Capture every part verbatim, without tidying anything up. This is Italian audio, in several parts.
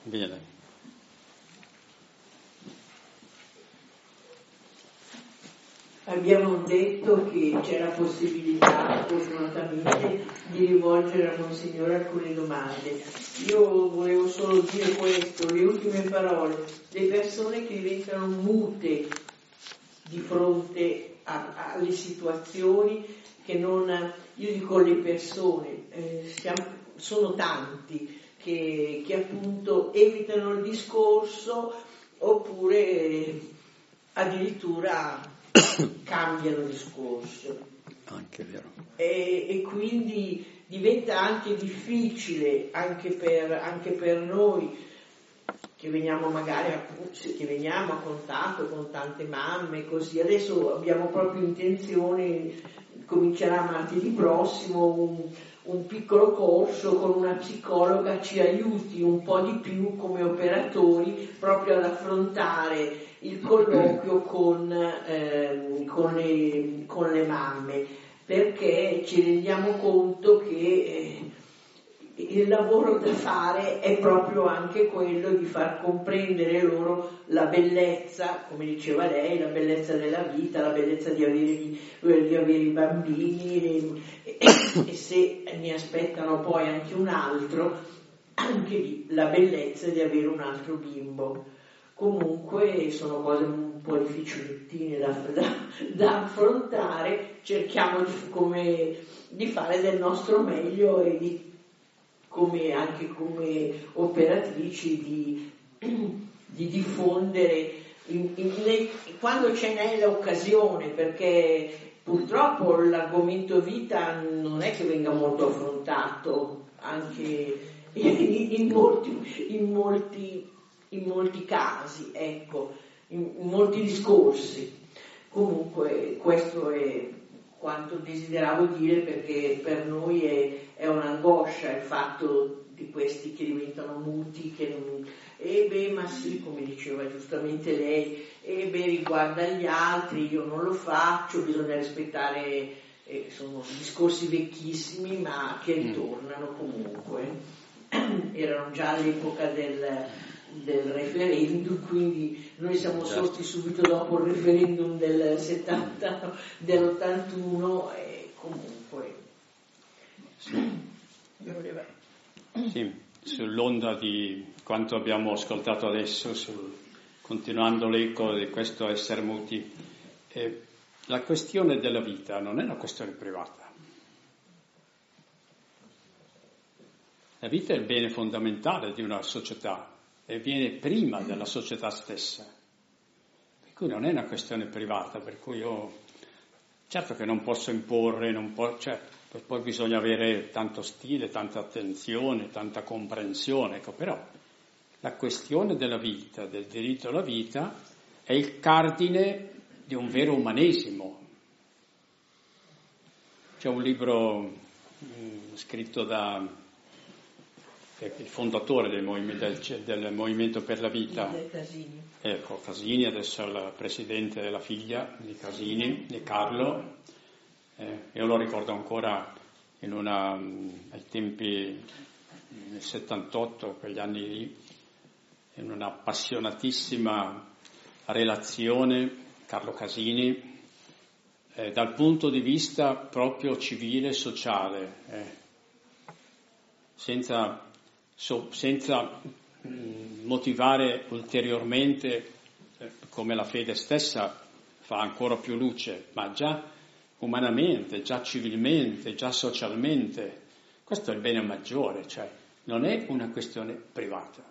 Bene. Abbiamo detto che c'è la possibilità, fortunatamente, di rivolgere a Monsignore alcune domande. Io volevo solo dire questo, le ultime parole. Le persone che diventano mute di fronte a, alle situazioni che non... Io dico le persone, eh, siamo, sono tanti che, che appunto evitano il discorso oppure addirittura cambiano discorso. Anche vero. E, e quindi diventa anche difficile anche per, anche per noi che veniamo magari a, che veniamo a contatto con tante mamme così. Adesso abbiamo proprio intenzione, comincerà martedì prossimo un, un piccolo corso con una psicologa, ci aiuti un po' di più come operatori proprio ad affrontare il colloquio con, eh, con, le, con le mamme, perché ci rendiamo conto che eh, il lavoro da fare è proprio anche quello di far comprendere loro la bellezza, come diceva lei, la bellezza della vita, la bellezza di avere, di avere i bambini e, e se ne aspettano poi anche un altro, anche lì la bellezza di avere un altro bimbo. Comunque sono cose un po' difficilettine da, da, da affrontare, cerchiamo di, come, di fare del nostro meglio e di come anche come operatrici di, di diffondere in, in, in, quando ce n'è l'occasione, perché purtroppo l'argomento vita non è che venga molto affrontato anche in, in, molti, in, molti, in molti casi, ecco, in, in molti discorsi. Comunque questo è quanto desideravo dire, perché per noi è, è un'angoscia il fatto di questi che diventano muti, che non... e beh, ma sì, come diceva giustamente lei, e beh, riguarda gli altri, io non lo faccio, bisogna rispettare, eh, sono discorsi vecchissimi ma che ritornano comunque. Erano già all'epoca del, del referendum, quindi noi siamo sorti subito dopo il referendum del settanta, dell'ottantuno e comunque sì. Sì, sull'onda di quanto abbiamo ascoltato adesso, sul, continuando l'eco di questo essere muti, eh, la questione della vita non è una questione privata. La vita è il bene fondamentale di una società e viene prima della società stessa, per cui non è una questione privata, per cui io certo che non posso imporre, non po- cioè, poi bisogna avere tanto stile, tanta attenzione, tanta comprensione, ecco, però la questione della vita, del diritto alla vita, è il cardine di un vero umanesimo. C'è un libro mh, scritto da il fondatore del movimento, del, del movimento per la vita, Casini. Ecco, Casini, adesso è il presidente della figlia di Casini, di Carlo, eh, io lo ricordo ancora in una, ai tempi nel settantotto, quegli anni lì, in una appassionatissima relazione, Carlo Casini, eh, dal punto di vista proprio civile e sociale, eh, senza So, senza mh, motivare ulteriormente, eh, come la fede stessa fa ancora più luce, ma già umanamente, già civilmente, già socialmente, questo è il bene maggiore, cioè non è una questione privata.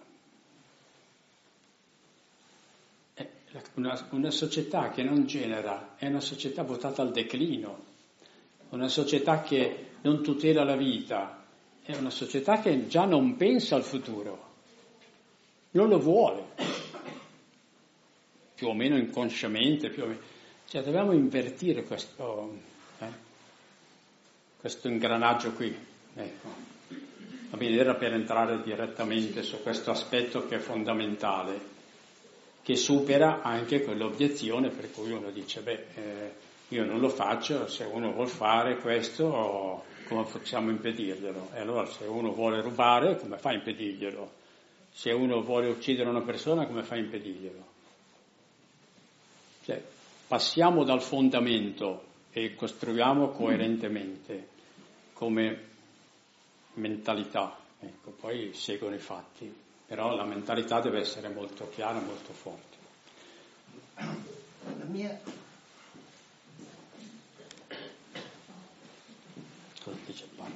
È una, una società che non genera è una società votata al declino, una società che non tutela la vita, è una società che già non pensa al futuro, non lo vuole, più o meno inconsciamente, più o meno. Cioè dobbiamo invertire questo, eh, questo ingranaggio qui. Ecco. Va bene, era per entrare direttamente su questo aspetto che è fondamentale, che supera anche quell'obiezione per cui uno dice, beh, eh, io non lo faccio, se uno vuol fare questo, come facciamo a impedirglielo? E allora se uno vuole rubare, come fa a impedirglielo? se uno vuole uccidere una persona, come fa a impedirglielo? Cioè, passiamo dal fondamento e costruiamo coerentemente come mentalità, ecco, poi seguono i fatti, però la mentalità deve essere molto chiara, molto forte. La mia Cosa dice Paolo?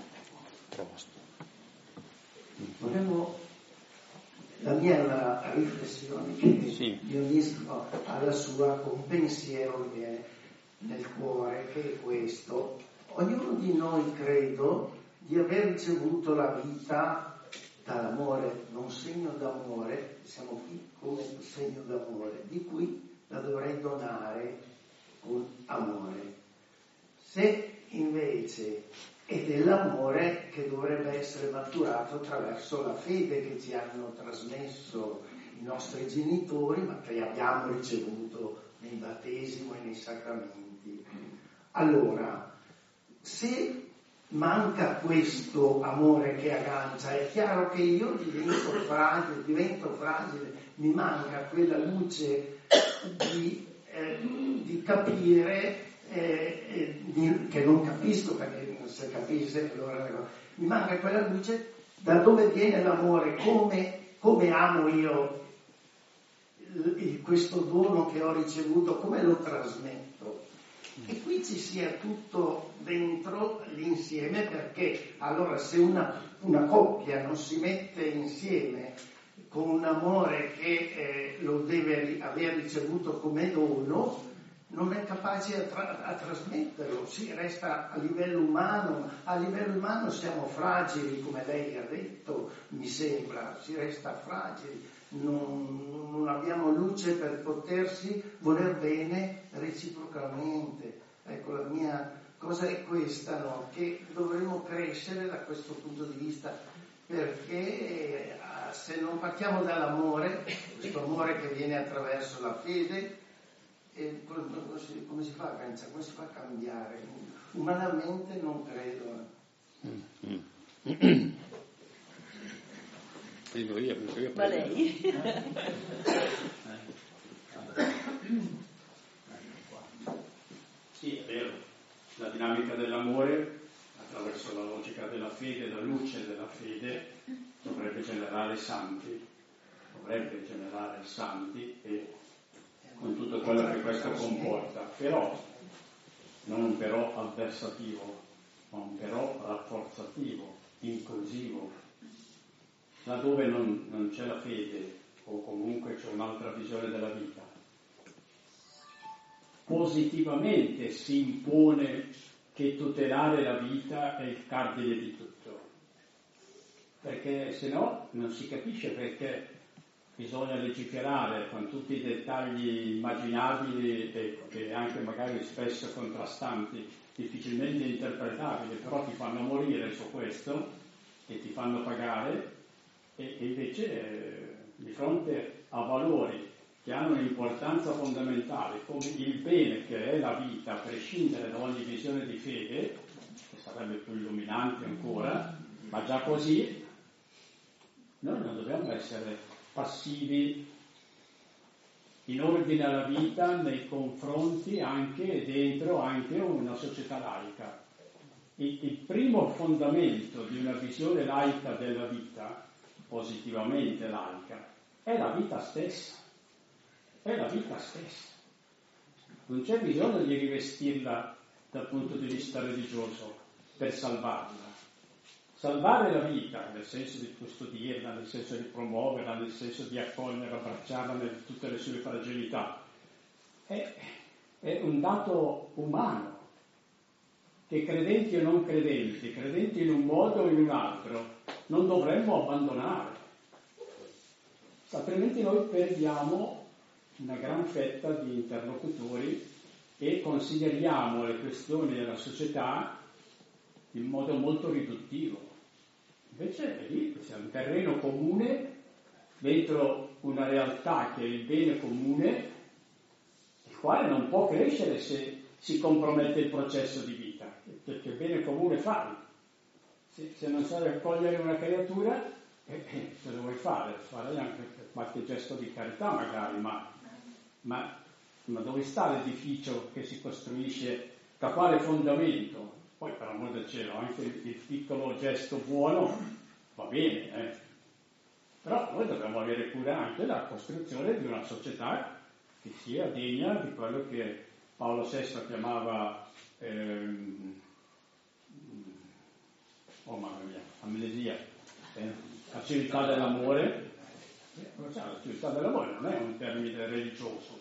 Volevo, la mia è una riflessione che sì. mi unisco alla sua con un pensiero che è nel cuore, che è questo: ognuno di noi credo di aver ricevuto la vita dall'amore, non segno d'amore, siamo qui come un segno d'amore, di cui la dovrei donare con amore. Se invece è dell'amore che dovrebbe essere maturato attraverso la fede che ci hanno trasmesso i nostri genitori, ma che abbiamo ricevuto nei battesimo e nei sacramenti. Allora, se manca questo amore che aggancia, è chiaro che io divento fragile, divento fragile, mi manca quella luce di, eh, di capire, eh, eh, di, che non capisco, perché se capisse allora mi manca quella luce da dove viene l'amore, come, come amo io il, il, questo dono che ho ricevuto, come lo trasmetto. E qui ci sia tutto dentro l'insieme, perché allora se una, una coppia non si mette insieme con un amore che eh, lo deve aver ricevuto come dono, non è capace a, tra- a trasmetterlo, si resta a livello umano, a livello umano siamo fragili, come lei ha detto, mi sembra, si resta fragili, non, non abbiamo luce per potersi voler bene reciprocamente. Ecco, la mia cosa è questa, no? Che dovremmo crescere da questo punto di vista, perché eh, se non partiamo dall'amore, questo amore che viene attraverso la fede, e come si, come si fa a pensare, come si fa a cambiare? Umanamente non credo. Dico io, dico io. Ma lei? Sì, è vero. La dinamica dell'amore, attraverso la logica della fede, la luce della fede, dovrebbe generare santi, dovrebbe generare santi e con tutto quello che questo comporta, però non però avversativo, ma un però rafforzativo, inclusivo. Laddove non, non c'è la fede o comunque c'è un'altra visione della vita, positivamente si impone che tutelare la vita è il cardine di tutto, perché se no non si capisce perché bisogna legiferare con tutti i dettagli immaginabili e che anche magari spesso contrastanti, difficilmente interpretabili, però ti fanno morire su questo e ti fanno pagare, e, e invece eh, di fronte a valori che hanno un'importanza fondamentale come il bene che è la vita, a prescindere da ogni visione di fede, che sarebbe più illuminante ancora, ma già così noi non dobbiamo essere passivi in ordine alla vita nei confronti anche dentro anche una società laica. Il, il primo fondamento di una visione laica della vita, positivamente laica, è la vita stessa, è la vita stessa. Non c'è bisogno di rivestirla dal punto di vista religioso per salvarla. Salvare la vita, nel senso di custodirla, nel senso di promuoverla, nel senso di accoglierla, abbracciarla in tutte le sue fragilità, è, è un dato umano che credenti o non credenti, credenti in un modo o in un altro, non dovremmo abbandonare. Altrimenti noi perdiamo una gran fetta di interlocutori e consideriamo le questioni della società in modo molto riduttivo. Invece è lì, c'è un terreno comune dentro una realtà che è il bene comune, il quale non può crescere se si compromette il processo di vita. Che, che bene comune fai? Se, se non sai accogliere una creatura, E, e se lo vuoi fare, farai anche qualche gesto di carità magari, ma, ma, ma dove sta l'edificio che si costruisce? Da quale fondamento? Poi per amor del cielo anche il piccolo gesto buono va bene, eh. Però noi dobbiamo avere cura anche della costruzione di una società che sia degna di quello che Paolo sesto chiamava ehm, oh mamma mia, amnesia, eh, la civiltà dell'amore. La civiltà dell'amore non è un termine religioso.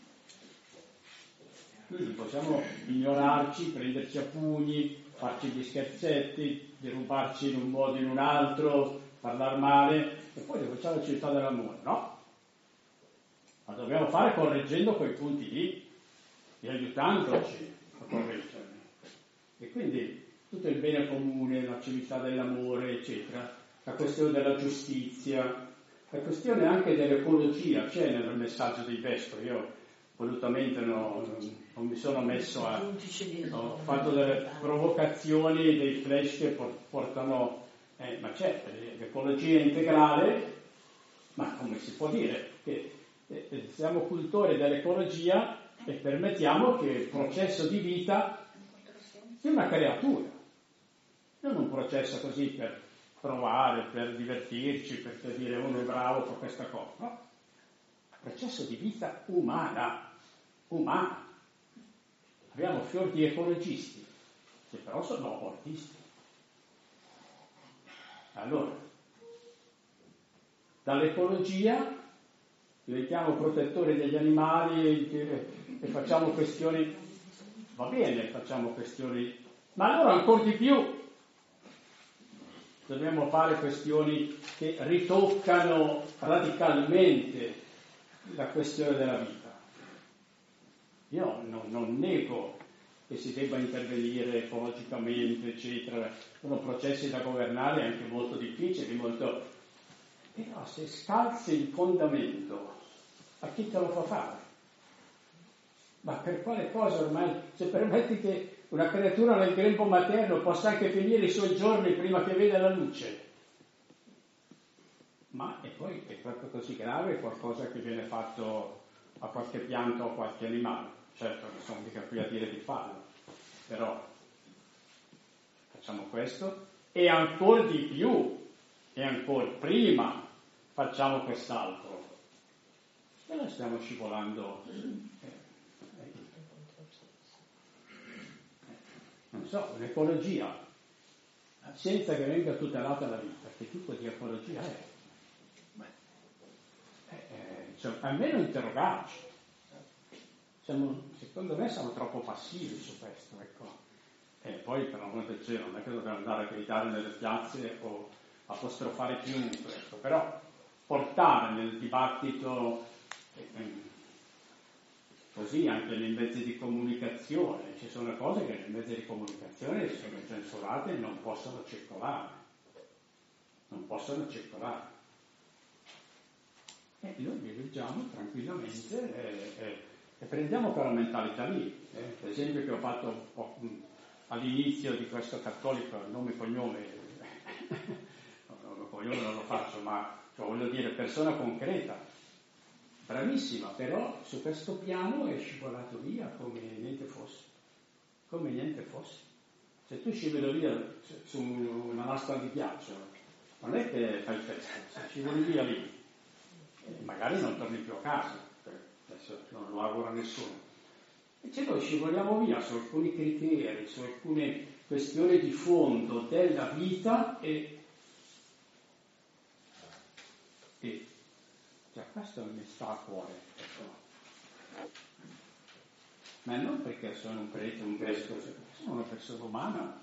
Quindi possiamo ignorarci, prenderci a pugni, farci gli scherzetti, derubarci in un modo o in un altro, parlare male, e poi dove c'è la civiltà dell'amore? No. Ma dobbiamo fare correggendo quei punti lì e aiutandoci a correggerli. E quindi tutto il bene comune, la civiltà dell'amore, eccetera, la questione della giustizia, la questione anche dell'ecologia c'è nel messaggio dei Vescovi. Io volutamente no, non mi sono messo a... ho fatto delle provocazioni, dei flash che portano... Eh, ma c'è l'ecologia integrale, ma come si può dire? Che eh, siamo cultori dell'ecologia e permettiamo che il processo di vita sia una creatura, non un processo così per provare, per divertirci, per dire uno è bravo per questa cosa, no? Processo di vita umana, umana. Abbiamo fior di ecologisti, che però sono abortisti. Allora, dall'ecologia diventiamo protettori degli animali e, e facciamo questioni, va bene, facciamo questioni, ma allora ancora di più dobbiamo fare questioni che ritoccano radicalmente la questione della vita. Io non, non nego che si debba intervenire ecologicamente, eccetera, sono processi da governare anche molto difficili, molto... però se scalzi il fondamento, a chi te lo fa fare? Ma per quale cosa ormai? Se permetti che una creatura nel grembo materno possa anche finire i suoi giorni prima che veda la luce. Ma e poi è proprio così grave qualcosa che viene fatto a qualche pianta o a qualche animale. Certo, non sono mica qui a dire di farlo, però facciamo questo e ancora di più, e ancora prima facciamo quest'altro. E noi stiamo scivolando, eh, eh, non so, un'ecologia, senza che venga tutelata la vita, che tipo di ecologia è? Eh, eh, cioè, almeno interrogarci. Siamo, secondo me siamo troppo passivi su questo, ecco. E poi per l'amor del cielo non è che dobbiamo andare a gridare nelle piazze o apostrofare chiunque, ecco. Però portare nel dibattito eh, così anche nei mezzi di comunicazione, ci sono cose che nei mezzi di comunicazione sono censurate e non possono circolare, non possono circolare. E noi li leggiamo tranquillamente e, e E prendiamo quella mentalità lì, eh? L'esempio che ho fatto oh, all'inizio di questo cattolico, nome e cognome, nome e cognome non lo faccio, ma cioè, voglio dire persona concreta, bravissima, però su questo piano è scivolato via come niente fosse, come niente fosse. Se tu scivoli via su una lastra di ghiaccio, non è che fai festa, se scivoli via lì, magari non torni più a casa. Adesso non lo auguro a nessuno. E ce noi scivoliamo via su alcuni criteri, su alcune questioni di fondo della vita e, e cioè, questo mi sta a cuore. Ma non perché sono un prete, un vescovo, sono una persona umana.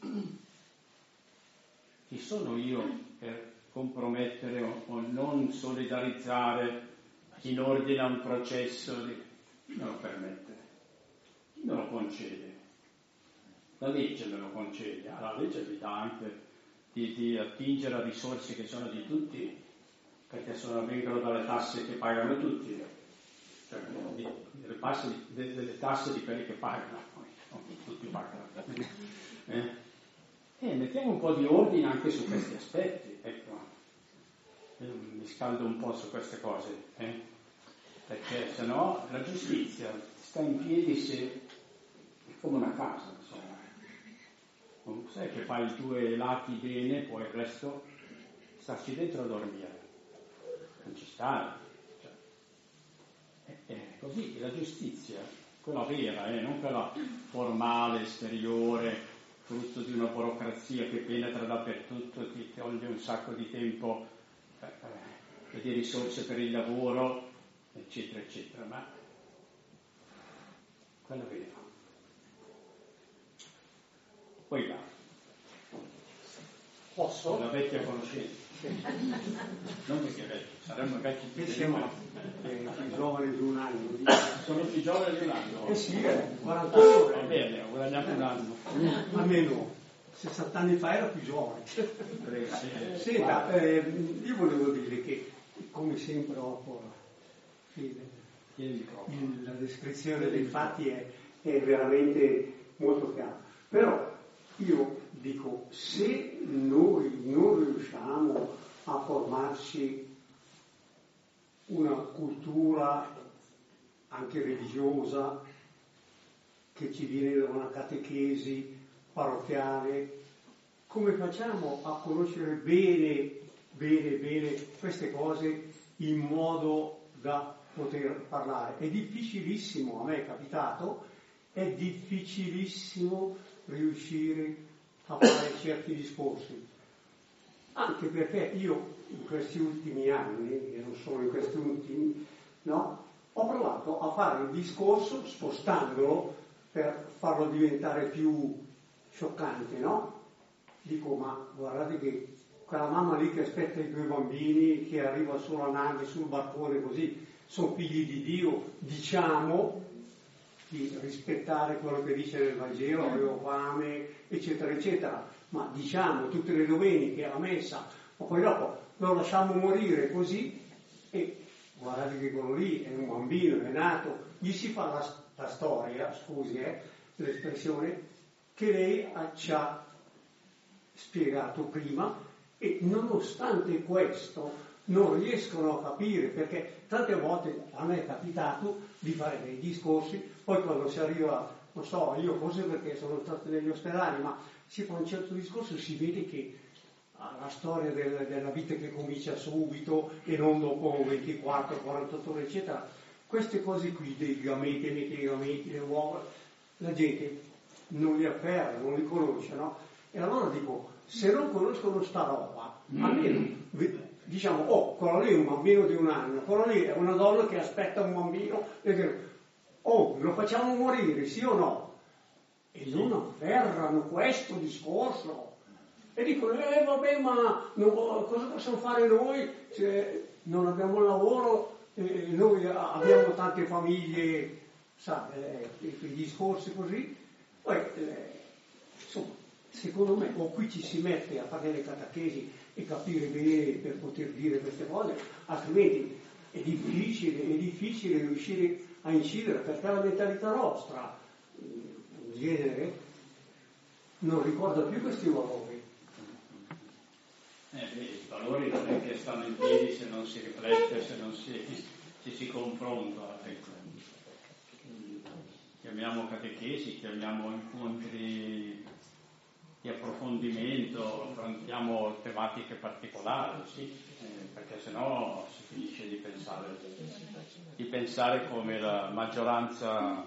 Chi sono io per compromettere o, o non solidarizzare in ordine a un processo di... Chi me lo permette? Chi me lo concede? La legge me lo concede, la legge vi dà anche di, di attingere a risorse che sono di tutti, perché sono, vengono dalle tasse che pagano tutti, cioè di, delle, tasse, de, delle tasse di quelli che pagano, non tutti pagano. Eh? E mettiamo un po' di ordine anche su questi aspetti, ecco. io mi scaldo un po' su queste cose, eh? Perché se no la giustizia sta in piedi se è come una casa, insomma. Non sai che fai i due lati bene, poi il resto starci dentro a dormire. Non ci stai. Cioè, è, è così, la giustizia, quella vera, eh? Non quella formale, esteriore, frutto di una burocrazia che penetra dappertutto, ti toglie un sacco di tempo eh, eh, e di risorse per il lavoro, eccetera, eccetera, ma quella vera. Poi là, posso? La vecchia conoscenza. Non perché vecchi, saremmo vecchi più di siamo eh, più giovani di un anno. Sono più giovani di un anno. Eh sì, eh, quaranta ore. Va bene, ho guadagnato un anno. Almeno sessanta anni fa era più giovane. Senta, eh, io volevo dire che, come sempre, dopo la descrizione dei fatti è, è veramente molto chiara. Però io dico, se noi non riusciamo a formarci una cultura anche religiosa che ci viene da una catechesi parrocchiale, come facciamo a conoscere bene, bene, bene queste cose in modo da poter parlare? È difficilissimo, a me è capitato, è difficilissimo riuscire a fare certi discorsi, anche perché io in questi ultimi anni, e non solo in questi ultimi, no, ho provato a fare il discorso spostandolo per farlo diventare più scioccante, no? Dico, ma guardate che quella mamma lì che aspetta i due bambini, che arriva solo a nave sul barcone così, sono figli di Dio, diciamo di rispettare quello che dice nel Vangelo, avevo fame, eccetera, eccetera, ma diciamo tutte le domeniche la messa, ma poi dopo lo lasciamo morire così e guardate che quello lì è un bambino, è nato, gli si fa la, la storia, scusi eh, l'espressione, che lei ci ha spiegato prima, e nonostante questo non riescono a capire, perché tante volte a me è capitato di fare dei discorsi, poi quando si arriva, non so, io forse perché sono stato negli ospedali, ma si fa un certo discorso, si vede che la storia del, della vita che comincia subito e non dopo ventiquattro quarantotto ore, eccetera, queste cose qui, dei gameti, i gameti, le uova, la gente non li afferra, non li conosce, no? E allora dico, se non conoscono sta roba, almeno diciamo, oh, quello lì è un bambino di un anno, quello lì è una donna che aspetta un bambino, e oh, lo facciamo morire, sì o no? E non afferrano questo discorso. E dicono, eh vabbè, ma non, cosa possiamo fare noi se non abbiamo lavoro, eh, noi abbiamo tante famiglie, sa, eh, quei discorsi così. Poi, eh, insomma, secondo me, o qui ci si mette a fare le catechesi e capire bene per poter dire queste cose, altrimenti è difficile, è difficile riuscire a incidere, perché la mentalità nostra, in genere, non ricorda più questi valori. Eh, beh, i valori non è che stanno in piedi se non si riflette, se non si, si, si confronta. Ecco. Chiamiamo catechesi, chiamiamo incontri di approfondimento, affrontiamo tematiche particolari, sì, eh, perché sennò si finisce di pensare, di pensare come la maggioranza,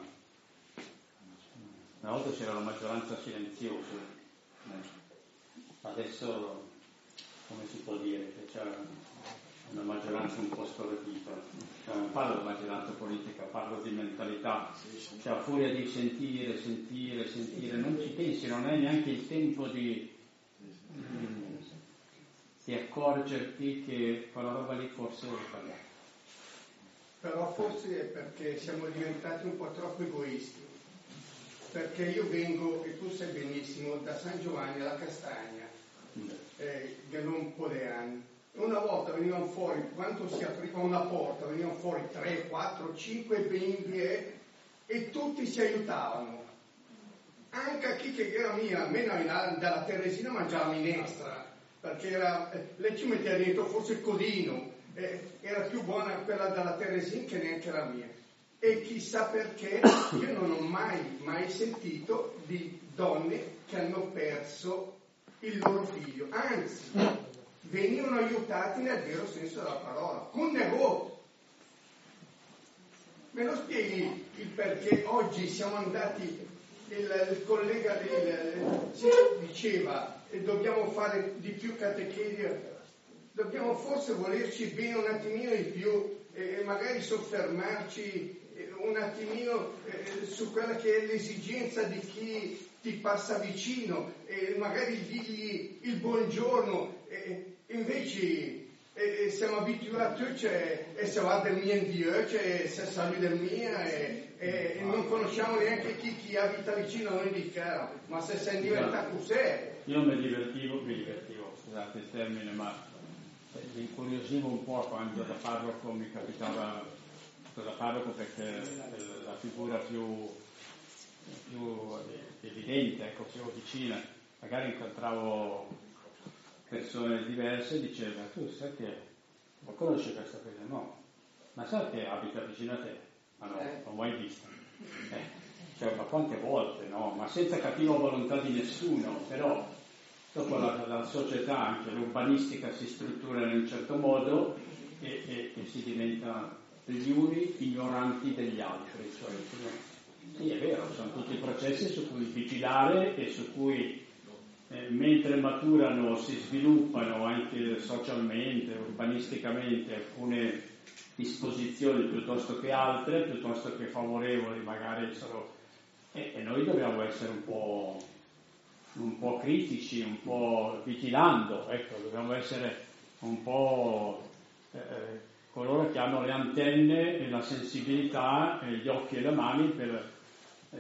una volta c'era la maggioranza silenziosa, eh, adesso come si può dire che c'è una maggioranza un po' stordita, cioè, non parlo di maggioranza politica, parlo di mentalità, cioè a furia di sentire, sentire, sentire, non ci pensi, non hai neanche il tempo di, di, di accorgerti che quella roba lì forse è sbagliata. Però forse è perché siamo diventati un po' troppo egoisti, perché io vengo, e tu sai benissimo, da San Giovanni alla Castagna, eh, da non un po' di anni. Una volta venivano fuori, quando si apriva una porta, venivano fuori tre, quattro, cinque bimbi eh, e tutti si aiutavano. Anche a chi che era mia, almeno dalla Teresina mangiava minestra, perché era, eh, lei ci metteva dentro forse il codino, eh, era più buona quella della Teresina che neanche la mia. E chissà perché io non ho mai, mai sentito di donne che hanno perso il loro figlio, anzi venivano aiutati nel vero senso della parola, con devoto. Me lo spieghi il perché oggi siamo andati, il, il collega del, si diceva e dobbiamo fare di più catechesi, dobbiamo forse volerci bene un attimino di più e magari soffermarci un attimino eh, su quella che è l'esigenza di chi ti passa vicino e magari digli il buongiorno, e invece eh, siamo abituati cioè, e se va del mio Dio, cioè se salvi del mio e, e, e non conosciamo neanche chi, chi abita vicino a noi di cara, ma se sei diventato sé. Io mi divertivo, mi divertivo, scusate il termine, ma mi incuriosivo un po' quando da parroco mi capitava da parroco perché è la figura più, più evidente, ecco, più vicina. Magari incontravo persone diverse e diceva, tu sai che lo conosci questa cosa? No, ma sai che abita vicino a te? Ma no, non l'ho mai visto. Eh, cioè, ma quante volte, no? Ma senza cattiva volontà di nessuno, però dopo la, la società, anche l'urbanistica si struttura in un certo modo e, e, e si diventa degli uni ignoranti degli altri. Cioè, sì, è vero, sono tutti processi su cui vigilare e su cui eh, mentre maturano si sviluppano anche socialmente, urbanisticamente alcune disposizioni piuttosto che altre, piuttosto che favorevoli magari sono, e, e noi dobbiamo essere un po' un po' critici, un po' vigilando, ecco, dobbiamo essere un po' eh, coloro che hanno le antenne e la sensibilità e gli occhi e le mani per, eh,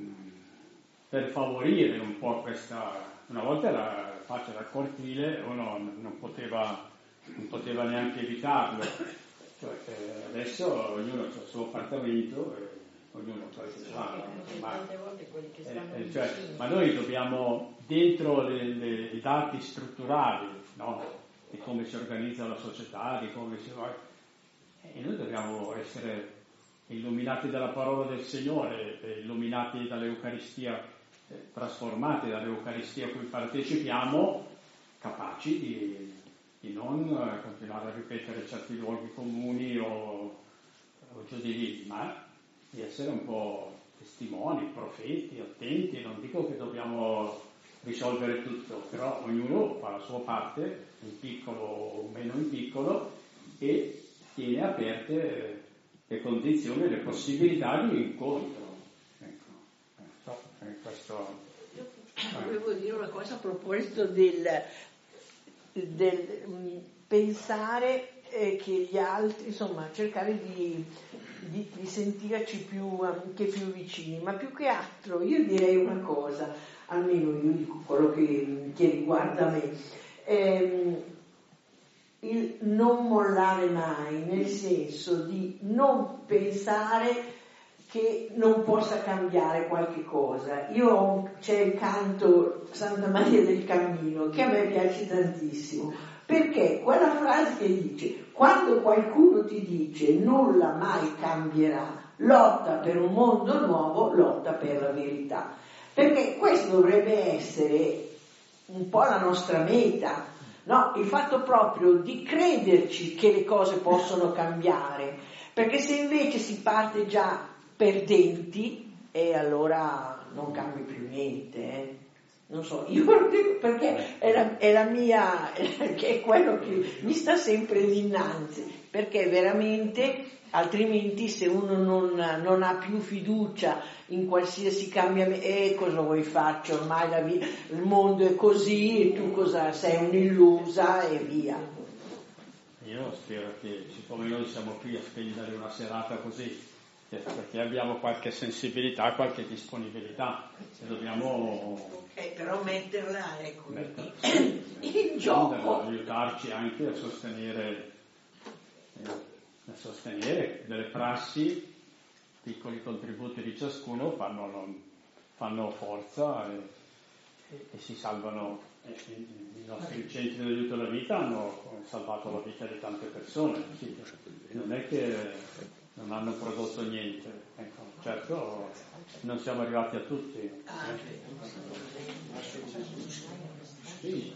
per favorire un po' questa. Una volta era faccia dal cortile, uno non poteva, non poteva neanche evitarlo, cioè, eh, adesso ognuno ha il suo appartamento e ognuno fa il suo fa, ma, eh, eh, cioè, ma noi dobbiamo, dentro le, le, i dati strutturali, no? Di come si organizza la società, di come si va, e noi dobbiamo essere illuminati dalla parola del Signore, illuminati dall'Eucaristia, eh, trasformati dall'Eucaristia a cui partecipiamo, capaci di, di non eh, continuare a ripetere certi luoghi comuni o, o giù di lì, ma di essere un po' testimoni, profeti, attenti. Non dico che dobbiamo risolvere tutto, però ognuno fa la sua parte, in piccolo o meno in piccolo, e tiene aperte le condizioni e le possibilità di incontro. Ecco, so, questo... Volevo dire una cosa a proposito del, del um, pensare eh, che gli altri, insomma, cercare di, di, di sentirci più, anche più vicini, ma più che altro io direi una cosa, almeno io dico quello che, che riguarda me, ehm, il non mollare mai, nel senso di non pensare che non possa cambiare qualche cosa. Io ho, c'è il canto Santa Maria del Cammino che a me piace tantissimo, perché quella frase che dice: quando qualcuno ti dice nulla mai cambierà, lotta per un mondo nuovo, lotta per la verità, perché questo dovrebbe essere un po' la nostra meta, no? Il fatto proprio di crederci che le cose possono cambiare, perché se invece si parte già perdenti, e allora non cambia più niente, eh. Non so, io lo dico perché è la, è la mia, che è quello che mi sta sempre dinanzi, perché veramente, altrimenti se uno non, non ha più fiducia in qualsiasi cambiamento, e eh, cosa vuoi farci, ormai la vita, il mondo è così, e tu cosa sei, un'illusa e via. Io spero che, siccome noi siamo qui a spendere una serata così, perché abbiamo qualche sensibilità, qualche disponibilità, e dobbiamo eh, però metterla, ecco, metterla in gioco, aiutarci anche a sostenere eh, a sostenere delle prassi. Piccoli contributi di ciascuno fanno, fanno forza e, e, e si salvano I nostri centri di aiuto alla vita hanno salvato la vita di tante persone, non è che non hanno prodotto niente, ecco, certo non siamo arrivati a tutti. Eh. Sì.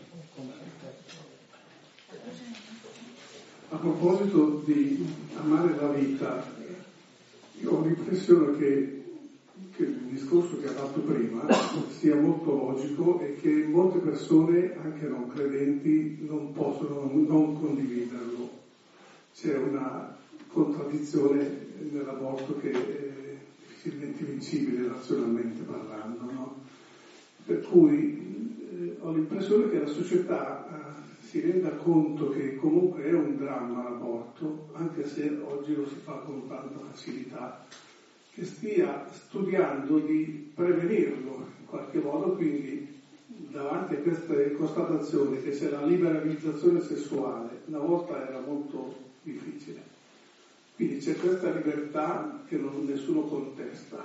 A proposito di amare la vita, io ho l'impressione che, che il discorso che ha fatto prima sia molto logico e che molte persone, anche non credenti, non possono non condividerlo. C'è una contraddizione nell'aborto che è difficilmente vincibile razionalmente parlando, no? Per cui eh, ho l'impressione che la società eh, si renda conto che comunque è un dramma l'aborto, anche se oggi lo si fa con tanta facilità, che stia studiando di prevenirlo in qualche modo, quindi davanti a queste constatazioni che c'è la liberalizzazione sessuale, una volta era molto difficile, quindi c'è questa libertà che non, nessuno contesta.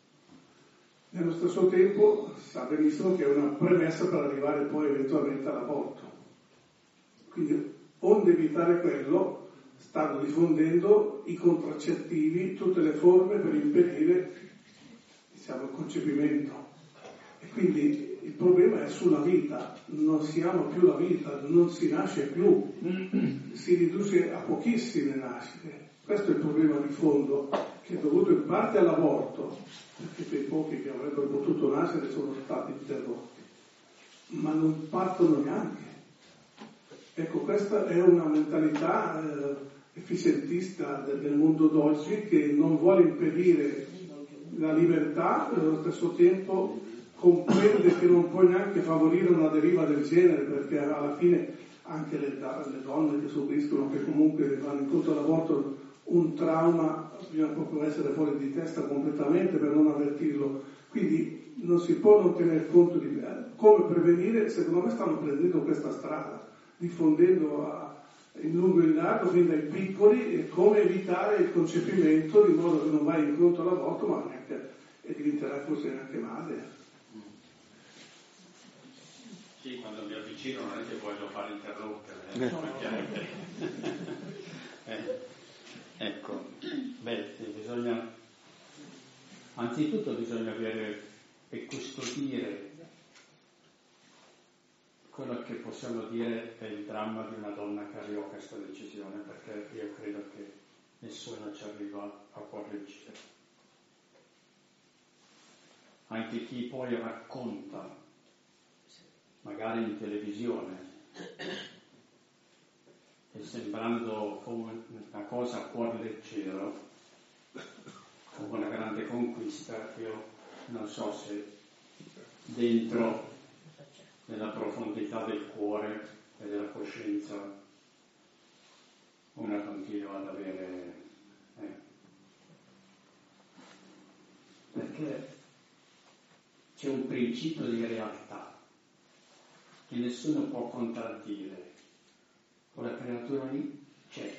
Nello stesso tempo sa benissimo che è una premessa per arrivare poi eventualmente all'aborto. Quindi, onde evitare quello, stanno diffondendo i contraccettivi, tutte le forme per impedire, diciamo, il concepimento. E quindi il problema è sulla vita, non si ama più la vita, non si nasce più, si riduce a pochissime nascite. Questo è il problema di fondo, che è dovuto in parte all'aborto, perché quei pochi che avrebbero potuto nascere sono stati interrotti, ma non partono neanche. Ecco, questa è una mentalità eh, efficientista del, del mondo d'oggi, che non vuole impedire la libertà, e allo stesso tempo comprende che non può neanche favorire una deriva del genere, perché alla fine anche le, le donne che subiscono, che comunque vanno incontro all'aborto, un trauma, bisogna proprio essere fuori di testa completamente per non avvertirlo. Quindi non si può non tener conto di come prevenire. Secondo me stanno prendendo questa strada, diffondendo a, in lungo e in largo, fin dai piccoli, e come evitare il concepimento, di modo che non vai incontro all'aborto, ma neanche, e diventerai forse neanche madre. Sì, quando mi avvicino non è che voglio fare interrompere, eh, eh. Ecco, beh, bisogna, anzitutto bisogna avere e custodire quello che possiamo dire è il dramma di una donna che arriva a questa decisione, perché io credo che nessuno ci arriva a correggere. Anche chi poi racconta, magari in televisione, e sembrando come una cosa a cuor leggero, come una grande conquista, io non so se dentro, nella profondità del cuore e della coscienza, una continua ad avere... Eh. Perché c'è un principio di realtà che nessuno può contraddire. Quella creatura lì c'è,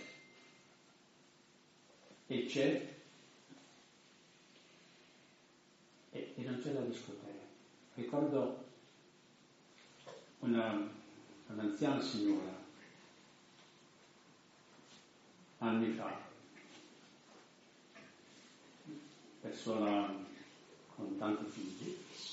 e c'è, e, e non c'è da discutere. Ricordo una, un'anziana signora, anni fa, persona con tanti figli,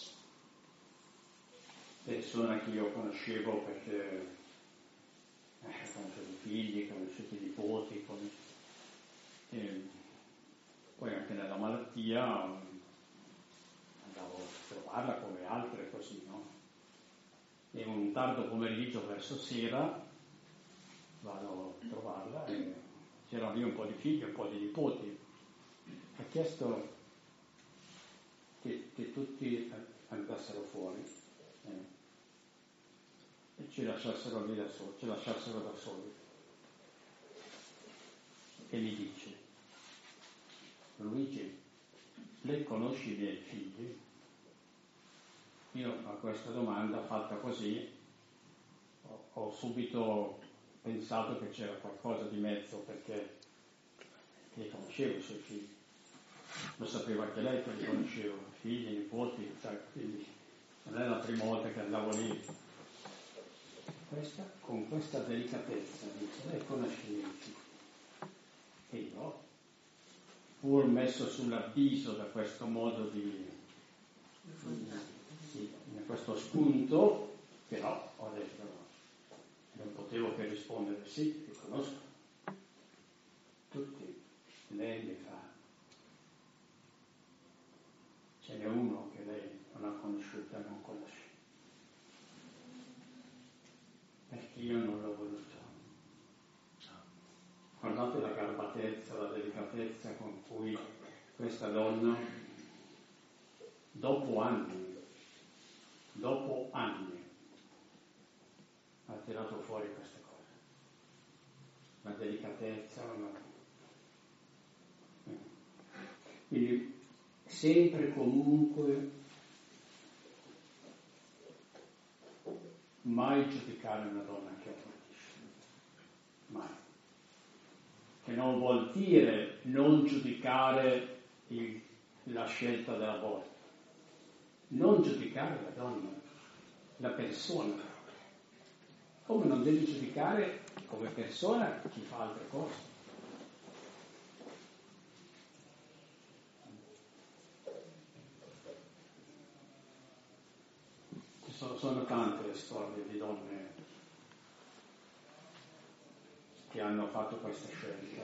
persona che io conoscevo perché Eh, conoscevo i figli, conoscevo i nipoti, conoscevo... E poi anche nella malattia andavo a trovarla come altre, così, no? E un tardo pomeriggio verso sera vado a trovarla e c'erano lì un po' di figli, un po' di nipoti. Ha chiesto che, che tutti andassero fuori. Eh. E ci lasciassero lì da soli, ci lasciassero da soli. E mi dice: Luigi, lei conosce i miei figli? Io a questa domanda fatta così ho, ho subito pensato che c'era qualcosa di mezzo, perché io conoscevo i suoi figli, lo sapeva anche lei che li conoscevo, figli, nipoti, cioè, quindi non è la prima volta che andavo lì. questa, con questa delicatezza, dice, lei conosce niente. E io, pur messo sull'avviso da questo modo di, di, di questo spunto, però ho detto, non potevo che rispondere sì, li conosco. Tutti, lei li fa. Ce n'è uno che lei non ha conosciuto e non conosce. Perché io non l'ho voluto. Guardate la garbatezza, la delicatezza con cui questa donna, dopo anni, dopo anni, ha tirato fuori queste cose. La delicatezza, una... quindi sempre comunque mai giudicare una donna che abortisce, mai. Che non vuol dire non giudicare il, la scelta dell'aborto, non giudicare la donna, la persona, come non devi giudicare come persona chi fa altre cose. Ci sono, sono tante le storie di donne che hanno fatto questa scelta.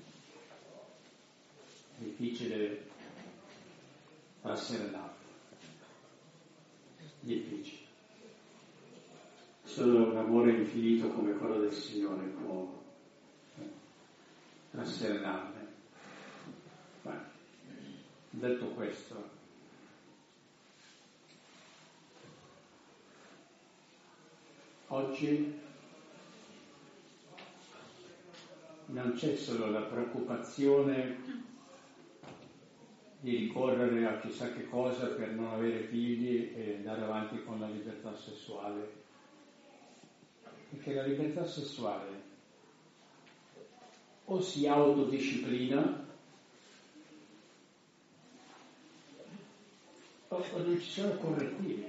È difficile rasserenarla. Difficile. Solo un amore infinito come quello del Signore può rasserenarle. Beh, detto questo, oggi non c'è solo la preoccupazione di ricorrere a chissà che cosa per non avere figli e andare avanti con la libertà sessuale, perché la libertà sessuale o si autodisciplina o, o non ci sono correttivi,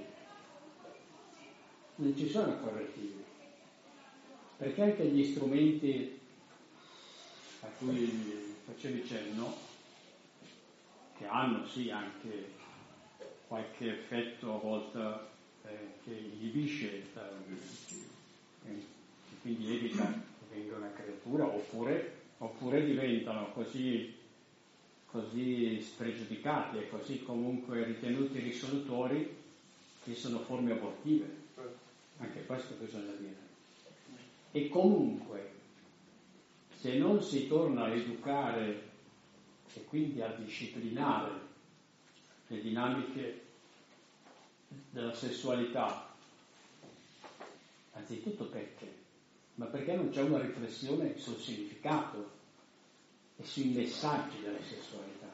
non ci sono correttivi, perché anche gli strumenti a cui facevi cenno, che hanno sì anche qualche effetto a volte eh, che inibisce, eh, quindi evita che venga una creatura, oppure, oppure diventano così, così spregiudicati e così comunque ritenuti risolutori che sono forme abortive. Anche questo bisogna dire. E comunque, se non si torna a educare e quindi a disciplinare le dinamiche della sessualità, anzitutto perché? Ma perché non c'è una riflessione sul significato e sui messaggi della sessualità.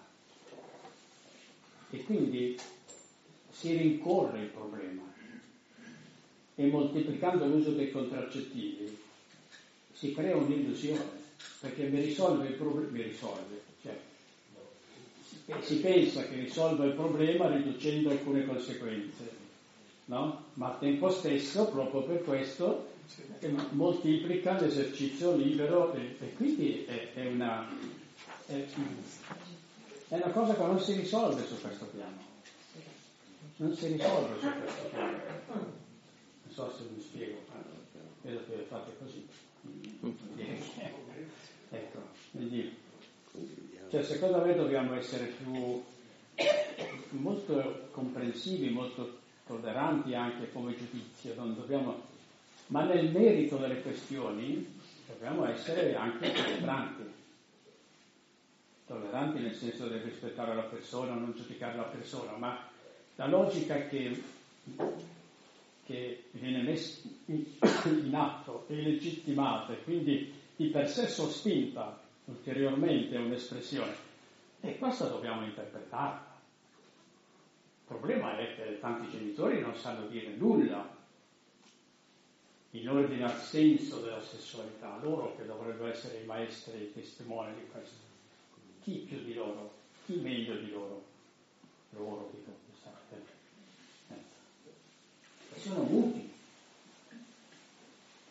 E quindi si rincorre il problema e moltiplicando l'uso dei contraccettivi si crea un'illusione, perché mi risolve il problema, mi risolve, cioè si pensa che risolva il problema riducendo alcune conseguenze, no? Ma al tempo stesso, proprio per questo, moltiplica l'esercizio libero e, e quindi è, è, una, è, è una cosa che non si risolve su questo piano. Non si risolve su questo piano. Non so se mi spiego, vedo che fate così. Ecco, quindi, cioè secondo me dobbiamo essere più molto comprensivi, molto tolleranti anche come giudizio, non dobbiamo, ma nel merito delle questioni dobbiamo essere anche tolleranti, tolleranti nel senso di rispettare la persona, non giudicare la persona, ma la logica che, che viene messa in atto è legittimata e quindi di per sé sospinta ulteriormente un'espressione, e questo dobbiamo interpretarla. Il problema è che tanti genitori non sanno dire nulla in ordine al senso della sessualità, loro che dovrebbero essere i maestri e i testimoni di questo. Chi più di loro? Chi meglio di loro? Loro, dico, eh. Sono muti.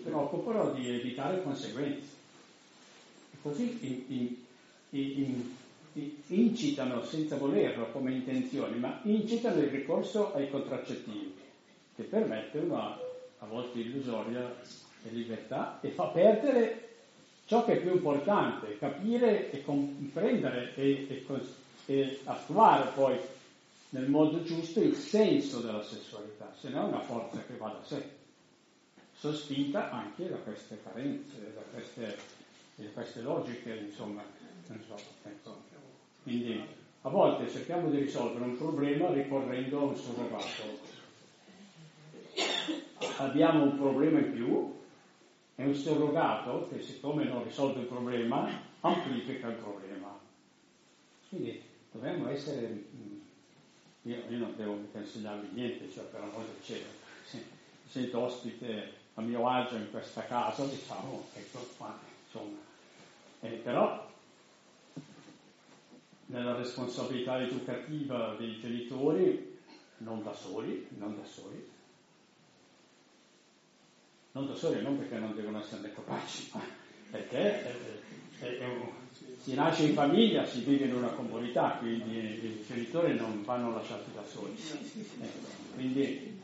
preoccupano di evitare conseguenze. E così in, in, in, in, incitano, senza volerlo come intenzioni, ma incitano il ricorso ai contraccettivi, che permette una, a volte illusoria, libertà e fa perdere ciò che è più importante, capire e comprendere e, e, e attuare poi nel modo giusto il senso della sessualità, se no è una forza che va da sé, sospinta anche da queste carenze, da queste, da queste logiche, insomma. Non so, ecco. Quindi a volte cerchiamo di risolvere un problema ricorrendo a un surrogato. Abbiamo un problema in più, è un surrogato che, siccome non risolve il problema, amplifica il problema. Quindi dobbiamo essere, io, io non devo mica insegnarvi niente, cioè per amore del cielo, se mi sento ospite a mio agio in questa casa, diciamo, ecco qua, insomma. Eh, però nella responsabilità educativa dei genitori, non da soli, non da soli, non da soli, non perché non devono esserne capaci, ma perché è, è, è un, si nasce in famiglia, si vive in una comunità, quindi i genitori non vanno lasciati da soli. Ecco, quindi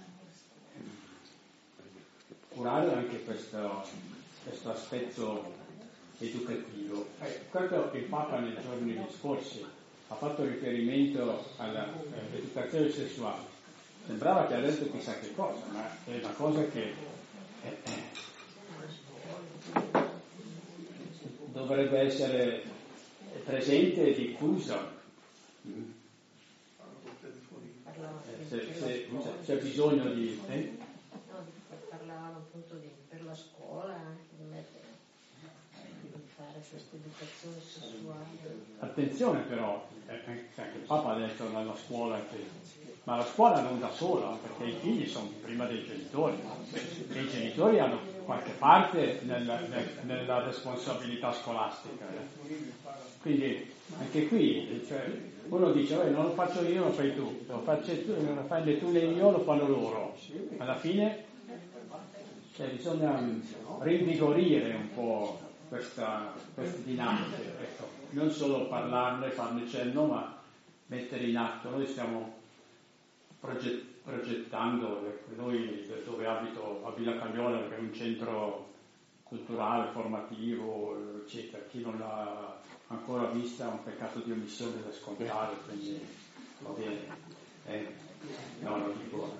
curare anche questo, questo aspetto educativo. Eh, quello che il Papa nei giorni scorsi ha fatto riferimento alla, all'educazione sessuale. Sembrava che ha detto chissà che cosa, ma è una cosa che Eh, eh. dovrebbe essere presente e diffusa. Mm. Eh, se, se, se c'è bisogno di... Eh? No, parlavano appunto di, per la scuola, anche di mettere, di fare questa educazione sessuale. Attenzione però, eh, anche il Papa ha detto nella scuola che... Ma la scuola non da sola, perché i figli sono prima dei genitori, e i genitori hanno qualche parte nella, nella responsabilità scolastica. Eh. Quindi anche qui, cioè, uno dice, non lo faccio io, lo fai tu, lo faccio tu, non lo fai né tu né io, lo fanno loro. Alla fine cioè, bisogna rinvigorire un po' questa, queste dinamiche, ecco. Non solo parlarne, farne cenno, ma mettere in atto. Noi stiamo progettando, noi dove abito a Villa Cagliola, che è un centro culturale, formativo, eccetera, chi non l'ha ancora vista è un peccato di omissione da scontare, quindi va bene, eh, no, non dico.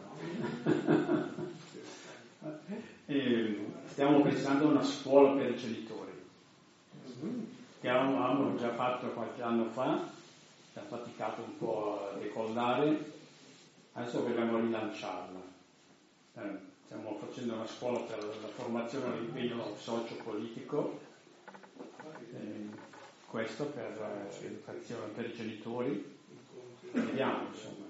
E stiamo pensando a una scuola per i genitori, che avevamo già fatto qualche anno fa, ci ha faticato un po' a decollare. Adesso vogliamo rilanciarla. Eh, stiamo facendo una scuola per la formazione all'impegno socio-politico, eh, questo per l'educazione per i genitori. Vediamo, insomma.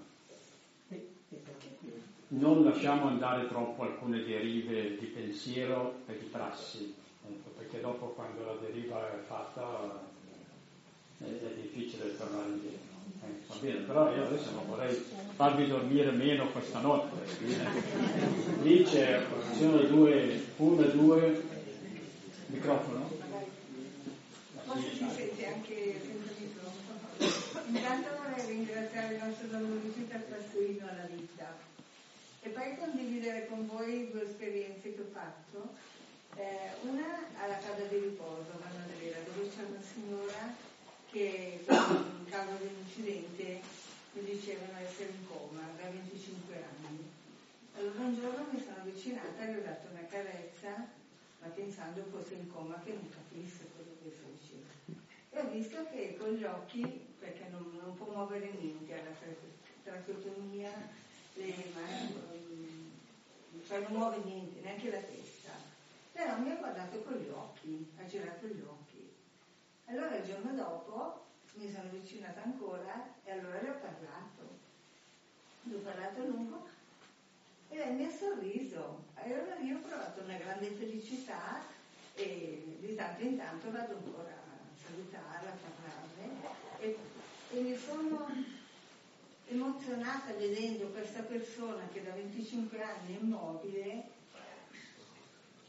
Non lasciamo andare troppo alcune derive di pensiero e di prassi, ecco, perché dopo quando la deriva è fatta è, è difficile tornare indietro. Eh, va bene, però io adesso non vorrei farvi dormire meno questa notte. Lì c'è opzione due, uno e due, microfono? Forse si sente anche senza microfono. Intanto vorrei ringraziare il nostro Don Luigi per Pasquino alla vita e poi condividere con voi due esperienze che ho fatto. Eh, una alla casa di riposo a Maddalena, dove c'è una signora che in caso di un incidente mi dicevano essere in coma da venticinque anni. Allora un giorno mi sono avvicinata e le ho dato una carezza, ma pensando fosse in coma, che non capisse quello che sto dicendo. E ho visto che con gli occhi, perché non, non può muovere niente, ha la tracheotomia, le mani, cioè non muove niente, neanche la testa. Però mi ha guardato con gli occhi, ha girato gli occhi. Allora il giorno dopo mi sono avvicinata ancora e allora le ho parlato. Le ho parlato a lungo e lei mi ha sorriso. E allora io ho provato una grande felicità e di tanto in tanto vado ancora a salutarla, a parlarne e, e mi sono emozionata vedendo questa persona che da venticinque anni è immobile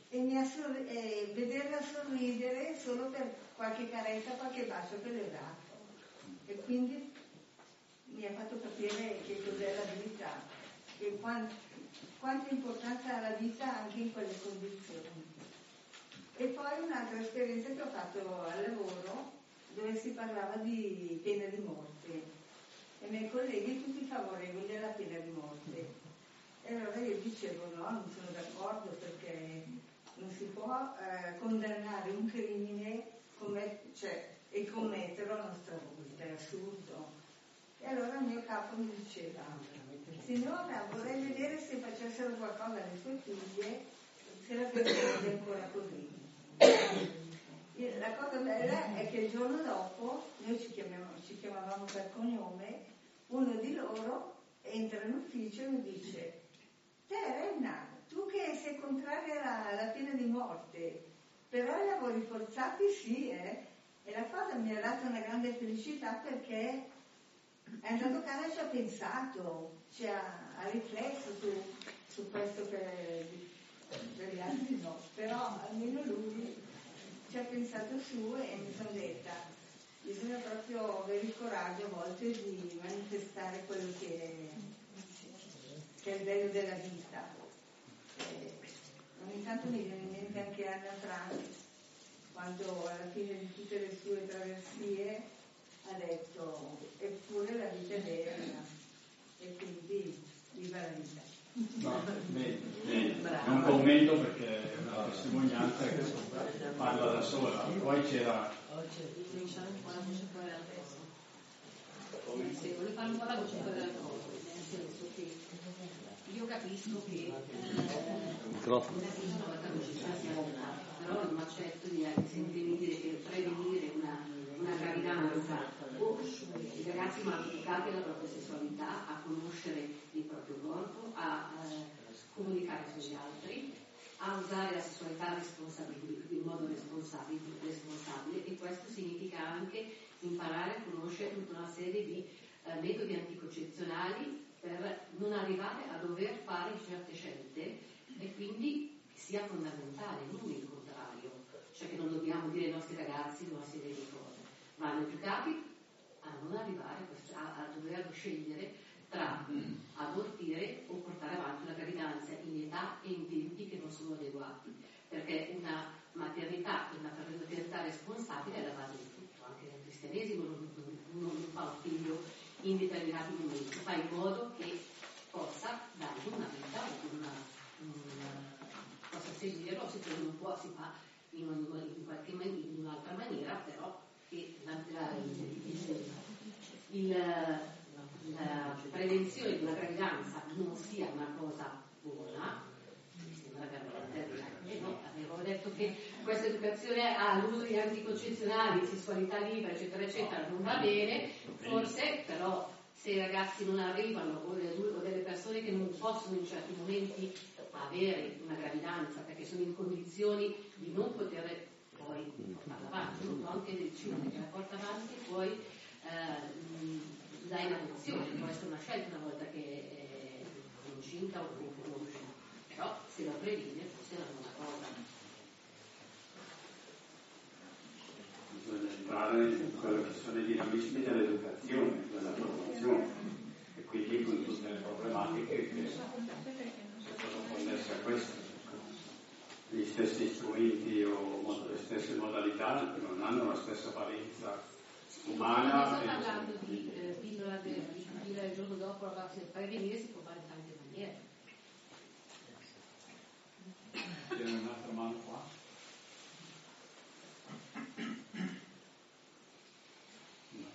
e, mi ha sorri- e vederla sorridere solo per qualche carezza, qualche bacio che le ho dato. E quindi mi ha fatto capire che cos'è la vita, e quant- quanta importanza ha la vita anche in quelle condizioni. E poi un'altra esperienza che ho fatto al lavoro, dove si parlava di pena di morte, e i miei colleghi tutti favorevoli alla pena di morte. E allora io dicevo no, non sono d'accordo, perché non si può eh, condannare un crimine come, cioè, e commetterlo a nostra volta, è assurdo. E allora il mio capo mi diceva: signora, vorrei vedere se facessero qualcosa alle sue figlie, se la pensate ancora così. La cosa bella è che il giorno dopo, noi ci chiamavamo, ci chiamavamo per cognome, uno di loro entra in ufficio e mi dice: te Renna, tu che sei contraria alla, alla pena di morte, però i lavori forzati sì, eh? E la cosa mi ha dato una grande felicità, perché è andato a casa e ci ha pensato, ci ha, ha riflesso su, su questo che per gli altri no, però almeno lui ci ha pensato su, e mi sono detta: bisogna proprio avere il coraggio a volte di manifestare quello che, che è il bello della vita. E ogni tanto mi viene in mente anche Anna Frank, quando alla fine di tutte le sue traversie ha detto: eppure la vita è bella, e quindi viva la vita. No, bene, bene. Non commento perché è una testimonianza che parla da sola. Poi c'era. Cominciare un po' la voce fuori dal testo. Se vuole fare un po' la voce fuori dal testo, nel senso che io capisco che una volta non ci sia andata, però non accetto di sentirmi dire che prevenire una, una gravidanza o i ragazzi maleducati alla propria sessualità, a conoscere il proprio corpo, a eh, comunicare sugli altri, a usare la sessualità responsabile, in modo responsabile, responsabile, e questo significa anche imparare a conoscere tutta una serie di eh, metodi anticoncezionali per non arrivare a dover fare certe scelte, e quindi sia fondamentale, non il contrario, cioè che non dobbiamo dire ai nostri ragazzi una serie di cose, vanno educati a non arrivare a, a dover scegliere tra abortire o portare avanti una gravidanza in età e in tempi che non sono adeguati, perché una maternità e una maternità responsabile è la base di tutto. Anche nel cristianesimo non, non, non fa un figlio in determinati momenti, fa in modo che possa dargli una vita, una, una, possa seguirlo, se non può si fa in, un, in, qualche man- in un'altra maniera, però che la, la, il, il, la prevenzione di una gravidanza non sia una cosa buona, mi sembra veramente, no, avevo detto che questa educazione all'uso di anticoncezionali, sessualità libera, eccetera, eccetera, non va bene, forse, però se i ragazzi non arrivano, o delle, o delle persone che non possono in certi momenti avere una gravidanza perché sono in condizioni di non poter poi portarla avanti, non anche decidere che la porta avanti, poi eh, dai in adozione, può essere una scelta una volta che è incinta o conosce, però se la previene forse è una buona cosa. Bisogna entrare in quello che sono i dinamismi dell'educazione, della formazione, e quindi con tutte le problematiche che sono connesse a questo. Gli stessi strumenti o le stesse modalità non hanno la stessa valenza umana. Non sto parlando di eh, pillola del il giorno dopo, la prevenire si può fare in tante maniere. C'è un'altra mano qua. No.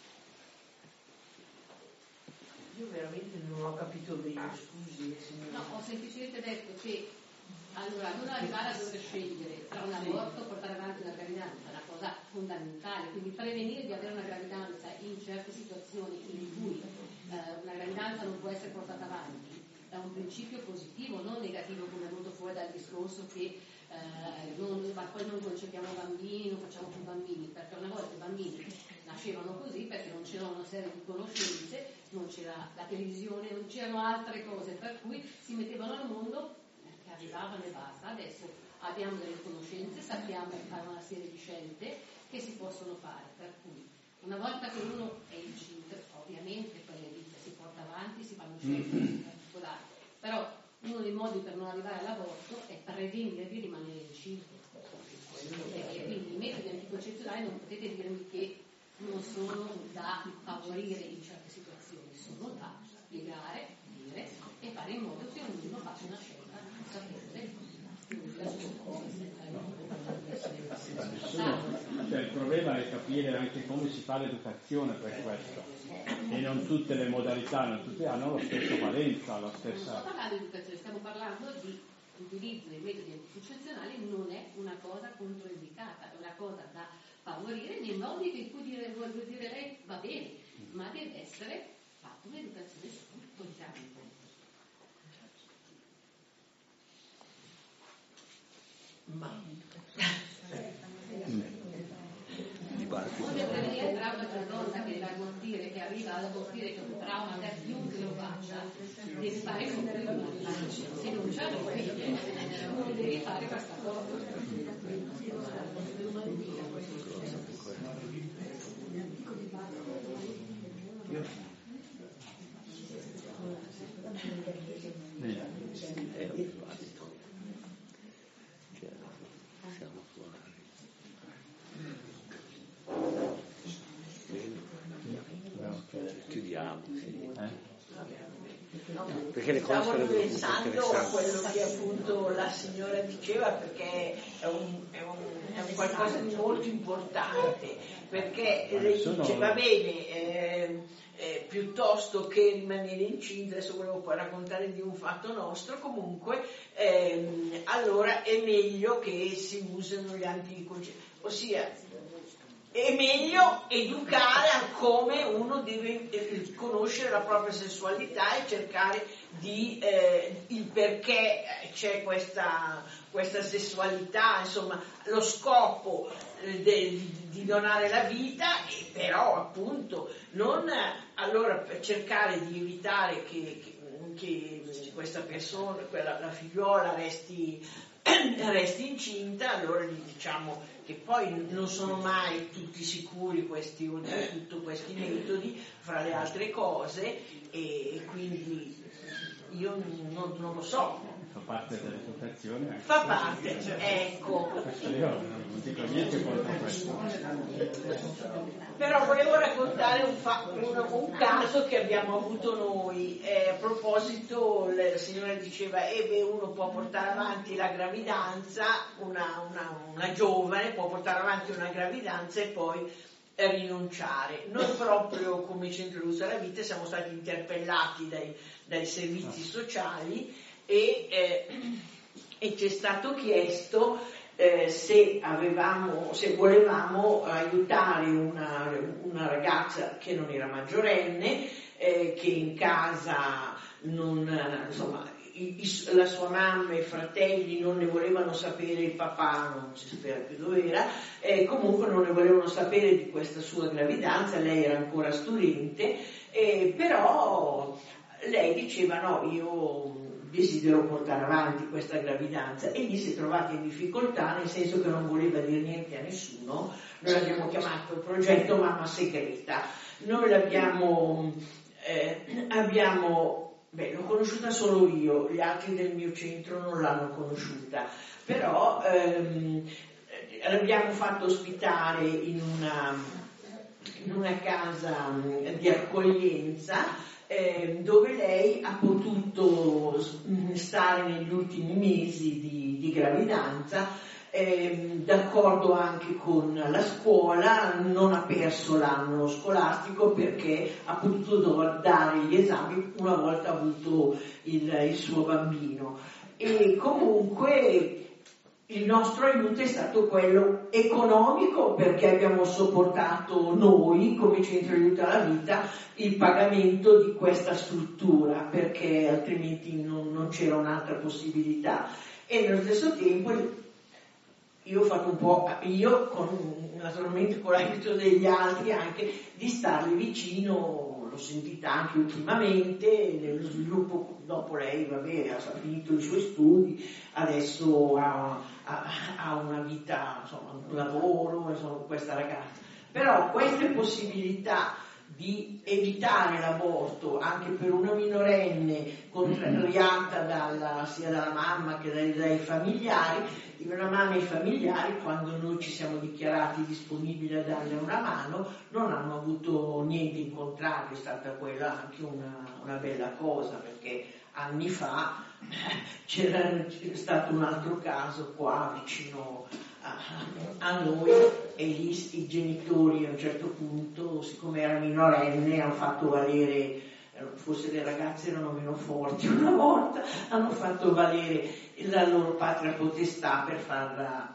Io veramente non ho capito bene, scusi signora. No, ho semplicemente detto che allora non arrivare a dover scegliere tra un aborto o portare avanti una gravidanza è una cosa fondamentale, quindi prevenire di avere una gravidanza in certe situazioni in cui eh, una gravidanza non può essere portata avanti è un principio positivo, non negativo, come è venuto fuori dal discorso che eh, non, ma poi non concepiamo bambini, non facciamo più bambini, perché una volta i bambini nascevano così perché non c'erano una serie di conoscenze, non c'era la televisione, non c'erano altre cose, per cui si mettevano al mondo, arrivavano e basta. Adesso abbiamo delle conoscenze, sappiamo fare una serie di scelte che si possono fare, per cui una volta che uno è incinta, ovviamente poi le vite si porta avanti, si fanno scelte particolari, però uno dei modi per non arrivare all'aborto è prevenire di rimanere incinta. E quindi i metodi anticoncezionali non potete dirmi che non sono da favorire in certe situazioni, sono da spiegare, dire e fare in modo che ognuno faccia una scelta consapevole. Cioè, il problema è capire anche come si fa l'educazione per questo, e non tutte le modalità, non tutte hanno la stessa valenza, la stessa. Non stiamo parlando di educazione, stiamo parlando di utilizzo dei metodi anticoncezionali, non è una cosa controindicata, è una cosa da favorire nei modi che cui dire, voglio dire lei va bene, ma deve essere fatta un'educazione su tutto il campo. Ma Voglio prevenire il trauma di una donna che va a abortire, che arriva ad abortire con un trauma, per chiunque lo faccia, devi fare come prima. Se non c'è lo figli, non devi fare questa cosa. Chiudiamo, sì. eh? Perché le cose Stavo sarebbero pensando a quello che appunto la signora diceva, perché è un, è un, è un qualcosa di molto importante, perché lei dice va bene, eh, eh, piuttosto che rimanere incinta, adesso volevo poi raccontare di un fatto nostro, comunque ehm, allora è meglio che si usino gli anticoncezionali, ossia è meglio educare a come uno deve conoscere la propria sessualità e cercare di eh, il perché c'è questa, questa sessualità, insomma lo scopo eh, de, di donare la vita, e però appunto non allora per cercare di evitare che, che, che questa persona, quella, la figliuola resti resti incinta, allora gli diciamo che poi non sono mai tutti sicuri questi, oltretutto questi metodi, fra le altre cose, e quindi io non, non lo so. Fa parte dell'educazione anche. Fa parte, ecco. Io non dico niente contro questo. Però volevo raccontare un, fa- un, un caso che abbiamo avuto noi. Eh, a proposito, la signora diceva, eh beh, uno può portare avanti la gravidanza, una, una, una giovane può portare avanti una gravidanza e poi rinunciare. Noi proprio come Centro Luce alla Vita siamo stati interpellati dai, dai servizi sociali e, eh, e ci è stato chiesto eh, se avevamo, se volevamo aiutare una, una ragazza che non era maggiorenne, eh, che in casa non, insomma, i, i, la sua mamma e i fratelli non ne volevano sapere, il papà non si sapeva più dove era, eh, comunque non ne volevano sapere di questa sua gravidanza, lei era ancora studente, eh, però lei diceva no, io desidero portare avanti questa gravidanza, e gli si è trovata in difficoltà, nel senso che non voleva dire niente a nessuno. Noi l'abbiamo chiamato progetto Mamma Segreta. Noi l'abbiamo eh, abbiamo beh, l'ho conosciuta solo io, gli altri del mio centro non l'hanno conosciuta, però ehm, l'abbiamo fatto ospitare in una, in una casa di accoglienza, Eh, dove lei ha potuto stare negli ultimi mesi di, di gravidanza, eh, d'accordo anche con la scuola, non ha perso l'anno scolastico perché ha potuto dare gli esami una volta avuto il, il suo bambino, e comunque il nostro aiuto è stato quello economico, perché abbiamo sopportato noi come Centro Aiuto alla Vita il pagamento di questa struttura, perché altrimenti non, non c'era un'altra possibilità, e nello stesso tempo io ho fatto un po', io con, naturalmente con l'aiuto degli altri anche, di stargli vicino, l'ho sentita anche ultimamente, nello sviluppo, dopo lei, vabbè, ha finito i suoi studi, adesso ha, ha, ha una vita, insomma, un lavoro, insomma, questa ragazza. Però queste possibilità di evitare l'aborto anche per una minorenne contrariata dalla, sia dalla mamma che dai, dai familiari, di una mamma e i familiari, quando noi ci siamo dichiarati disponibili a darle una mano, non hanno avuto niente in contrario, è stata quella anche una, una bella cosa, perché anni fa c'era, c'era stato un altro caso qua vicino a, a noi, e lì i genitori a un certo punto, siccome era minorenne, hanno fatto valere, forse le ragazze erano meno forti una volta, hanno fatto valere la loro patria potestà per farla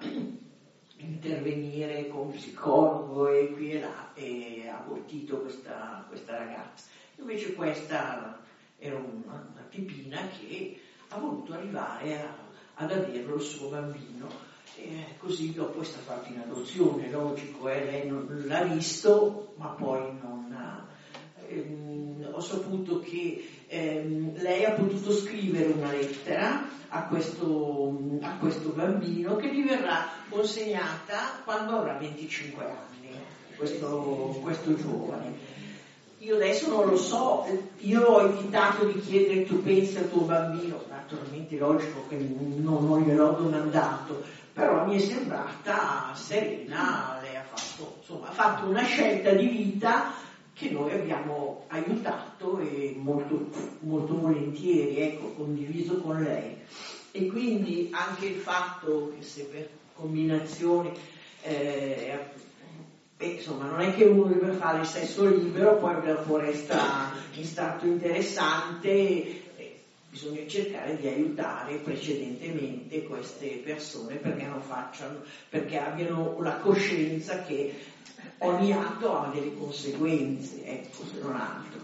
intervenire con psicologo e qui e là, e ha abortito questa, questa ragazza. Invece questa era una, una tipina che ha voluto arrivare a, ad averlo il suo bambino. E così dopo è stato fatto in adozione, logico, eh? Lei non l'ha visto, ma poi non ha, ehm, ho saputo che ehm, lei ha potuto scrivere una lettera a questo, a questo bambino, che gli verrà consegnata quando avrà venticinque anni, questo, questo giovane. Io adesso non lo so, io ho evitato di chiedere tu pensi al tuo bambino, naturalmente logico che non, non gliel'ho domandato, però mi è sembrata serena, lei ha fatto, insomma, ha fatto una scelta di vita che noi abbiamo aiutato e molto, molto volentieri, ecco, condiviso con lei. E quindi anche il fatto che se per combinazione, eh, beh, insomma, non è che uno deve fare il sesso libero, poi dopo resta in stato interessante. Bisogna cercare di aiutare precedentemente queste persone perché non facciano, perché abbiano la coscienza che ogni atto ha delle conseguenze, ecco, se non altro.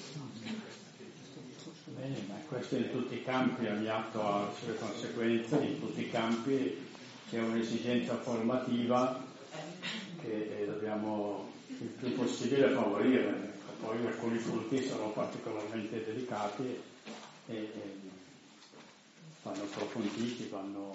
Bene, ma questo in tutti i campi, ogni atto ha le sue conseguenze, in tutti i campi c'è un'esigenza formativa che dobbiamo il più possibile favorire. Poi alcuni punti sono particolarmente delicati e, e vanno approfonditi, vanno...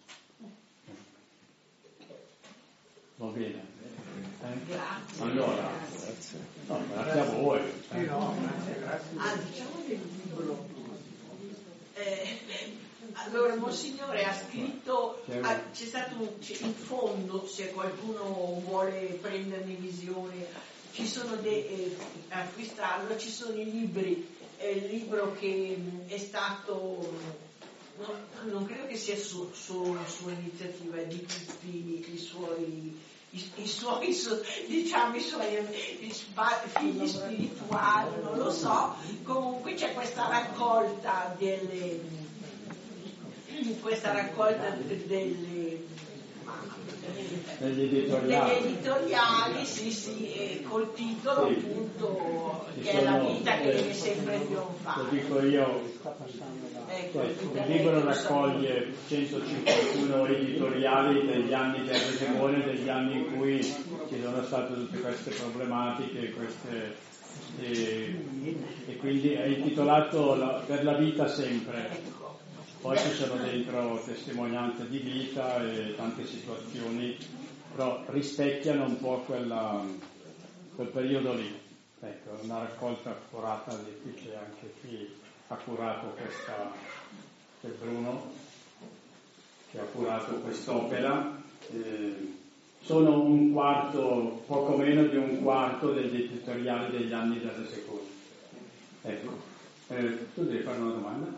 Va bene. Eh? Grazie. Allora, grazie. No, grazie a voi. Eh. No, grazie, grazie. Ah, diciamo del libro. Eh, allora, Monsignore ha scritto, ha, c'è stato un, c'è, in fondo, se qualcuno vuole prenderne visione, ci sono de, eh, acquistarlo, ci sono i libri. È il libro che è stato, no, non credo che sia su, su, sua iniziativa, è di tutti i suoi, i, i suoi diciamo, i suoi i figli spirituali, non lo so, comunque c'è questa raccolta delle, questa raccolta delle, degli editoriali. degli editoriali, sì, sì, eh, col titolo sì, appunto che sono, è la vita che deve sempre trionfare. Lo dico io, ecco, cioè, il libro raccoglie centocinquantuno editoriali degli anni del Resegone, degli anni in cui ci sono state tutte queste problematiche, queste, e, e quindi è intitolato la, Per la vita sempre. Poi ci sono dentro testimonianze di vita e tante situazioni, però rispecchiano un po' quella, quel periodo lì. Ecco, una raccolta accurata, di c'è anche chi ha curato questa, c'è Bruno, che ha curato quest'opera. Eh, sono un quarto, poco meno di un quarto degli editoriali degli anni del Resegone. Ecco, eh, tu devi fare una domanda?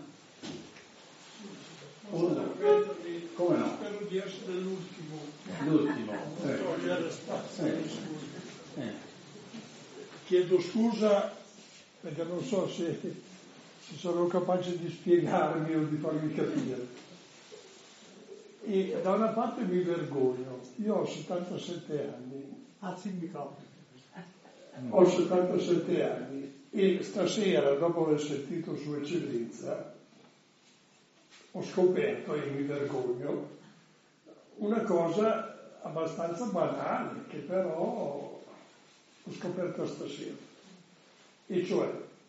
Oh, no. Come no? Spero di essere l'ultimo. L'ultimo. Eh. Togliere spazio. Eh. Eh. Chiedo scusa perché non so se, se sono capace di spiegarmi o di farmi capire. E da una parte mi vergogno. Io ho settantasette anni. Alzi il microfono. Ho settantasette anni e stasera, dopo aver sentito Sua Eccellenza, ho scoperto, e mi vergogno, una cosa abbastanza banale, che però ho scoperto stasera, e cioè,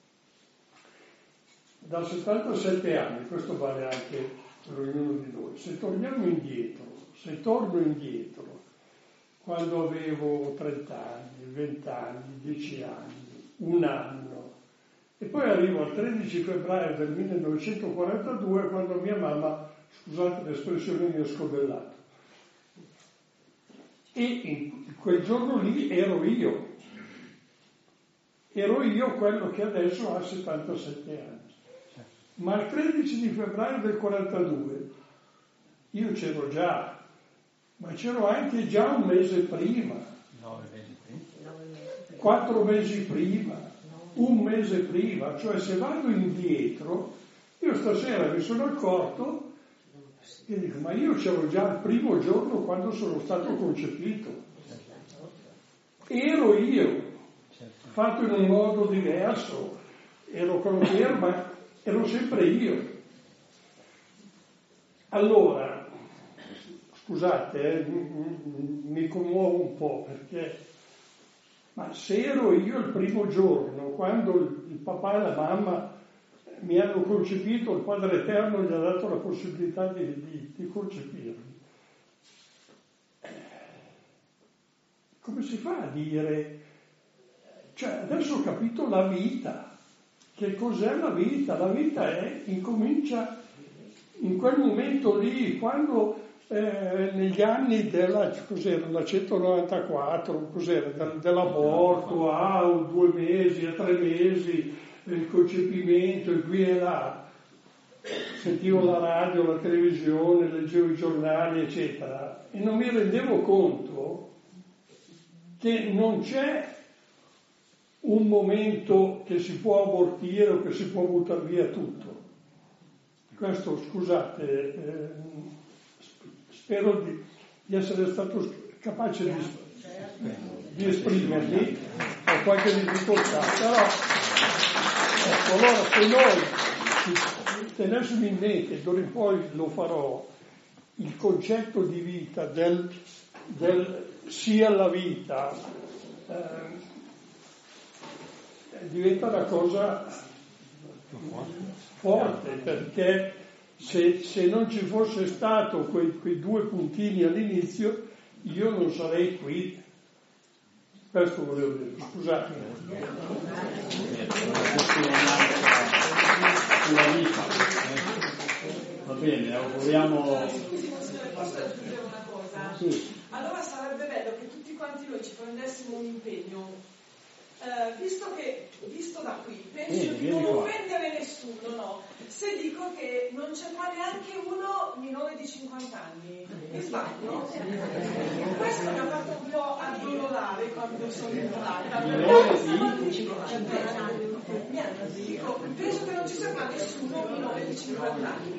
da settantasette anni, questo vale anche per ognuno di noi, se torniamo indietro, se torno indietro, quando avevo trenta anni, venti anni, dieci anni, un anno, e poi arrivo al tredici febbraio del millenovecentoquarantadue, quando mia mamma, scusate l'espressione, mi ha scobellato. E in quel giorno lì ero io, ero io quello che adesso ha settantasette anni. Ma il tredici di febbraio del quarantadue io c'ero già, ma c'ero anche già un mese prima, Nove mesi prima. quattro mesi prima, un mese prima, cioè se vado indietro, io stasera mi sono accorto e dico, ma io c'ero già il primo giorno quando sono stato concepito, ero io, fatto in un modo diverso, ero quello che ero, ma ero sempre io. Allora, scusate, eh, mi commuovo un po' perché, ma se ero io il primo giorno, quando il papà e la mamma mi hanno concepito, il Padre Eterno gli ha dato la possibilità di, di, di concepirmi, come si fa a dire, cioè adesso ho capito la vita. Che cos'è la vita? La vita è, incomincia in quel momento lì, quando eh, negli anni della, cos'era, la centonovantaquattro, cos'era, del, dell'aborto, a ah, due mesi, a tre mesi, il concepimento, e qui e là, sentivo la radio, la televisione, leggevo i giornali, eccetera, e non mi rendevo conto che non c'è un momento che si può abortire o che si può buttare via tutto. Questo, scusate, eh, spero di, di essere stato capace di, di esprimermi, ho qualche difficoltà, però ecco, allora se noi tenessimo in mente, d'ora in poi lo farò, il concetto di vita del, del sì alla vita, eh, diventa una cosa forte, perché se, se non ci fosse stato quei, quei due puntini all'inizio, io non sarei qui. Questo volevo dire, scusate. Va bene, auguriamo. Scusi, posso aggiungere una cosa? Sì. Allora sarebbe bello che tutti quanti noi ci prendessimo un impegno. Uh, visto che, visto da qui, penso vieni, di non vieni offendere nessuno, no? Se dico che non c'è qua neanche uno minore di cinquanta anni, mi sbaglio? Questo mi ha fatto un po' addolorare quando sono entrata. Minore di cinquanta anni? Dico, penso che non ci sia qua nessuno minore di cinquanta anni.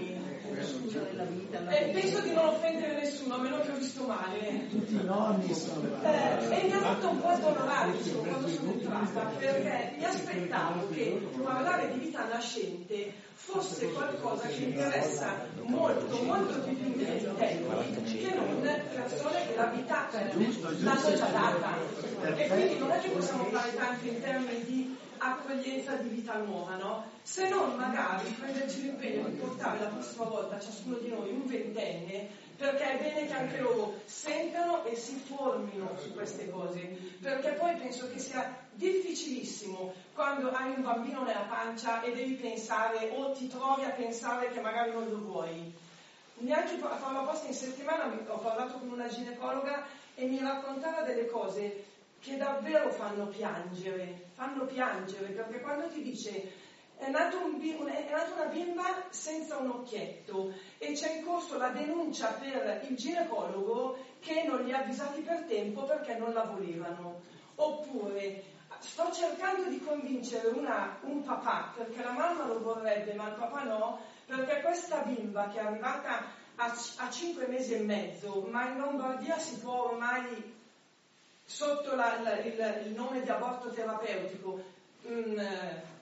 Eh, penso di non offendere nessuno, a meno che ho visto male. Tutti i nonni sono. Eh, e mi ha fatto un po' addolorare quando sono entrata, perché mi aspettavo che parlare di vita nascente fosse qualcosa che interessa molto, molto di più gli anziani che non persone che la vita l'hanno già data. E quindi non è che possiamo fare tanto in termini di accoglienza di vita nuova, no? Se non magari prenderci l'impegno di portare la prossima volta a ciascuno di noi un ventenne, perché è bene che anche loro sentano e si formino su queste cose, perché poi penso che sia difficilissimo quando hai un bambino nella pancia e devi pensare o ti trovi a pensare che magari non lo vuoi. Neanche a farlo apposta in settimana ho parlato con una ginecologa e mi raccontava delle cose che davvero fanno piangere, fanno piangere, perché quando ti dice è, nato un, è nata una bimba senza un occhietto e c'è in corso la denuncia per il ginecologo che non li ha avvisati per tempo perché non la volevano, oppure sto cercando di convincere una, un papà, perché la mamma lo vorrebbe ma il papà no, perché questa bimba che è arrivata a, a cinque mesi e mezzo, ma in Lombardia si può ormai sotto la, la, il, il nome di aborto terapeutico mh,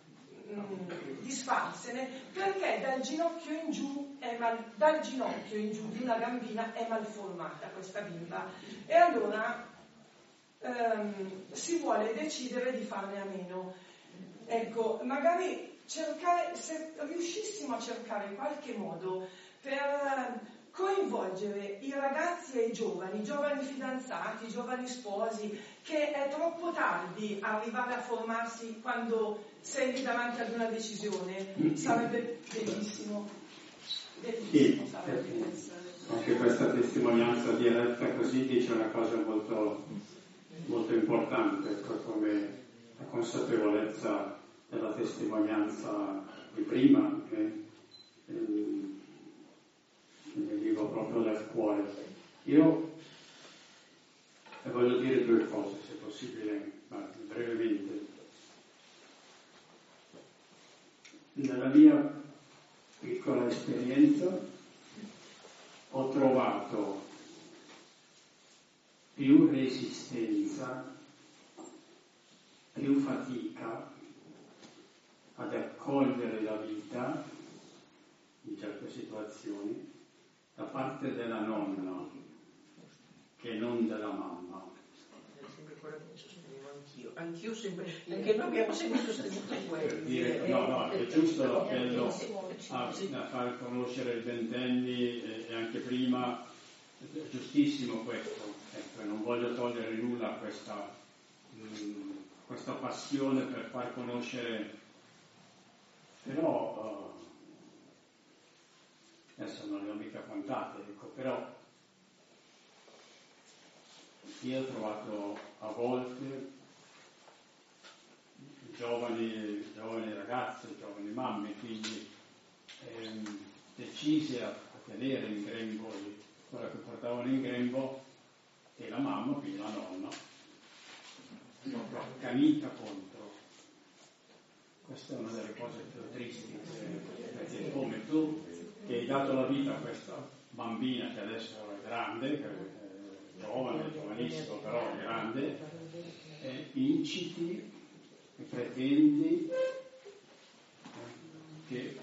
mh, disfarsene perché dal ginocchio in giù è mal, dal ginocchio in giù di una bambina è malformata questa bimba, e allora ehm, si vuole decidere di farne a meno. Ecco, magari cercare, se riuscissimo a cercare in qualche modo per coinvolgere i ragazzi e i giovani, giovani fidanzati, giovani sposi, che è troppo tardi arrivare a formarsi quando sei lì davanti ad una decisione, sarebbe bellissimo. Bellissimo Sì, sarebbe essere. Anche questa testimonianza diretta così dice una cosa molto, molto importante, come la consapevolezza della testimonianza di prima, che eh, mi dico proprio dal cuore. Io voglio dire due cose, se possibile, ma brevemente. Nella mia piccola esperienza ho trovato più resistenza, più fatica ad accogliere la vita in certe situazioni da parte della nonna che non della mamma. È sempre quello che mi sostenevo anch'io. Anch'io sempre, anche noi abbiamo sempre sostenuto quello. Per dire, no, no, è giusto l'appello a, a far conoscere i ventenni e, e anche prima, è giustissimo questo. Ecco, non voglio togliere nulla a questa, mh, questa passione per far conoscere, però uh, adesso non le ho mica contate, ecco, però io ho trovato a volte giovani, giovani ragazze, giovani mamme, figli ehm, decise a, a tenere in grembo quella che portavano in grembo, e la mamma, quindi la nonna, proprio accanita contro. Questa è una delle cose più tristi, perché come tu che hai dato la vita a questa bambina che adesso è grande, che è giovane, giovanissimo, però è grande, e inciti e pretendi che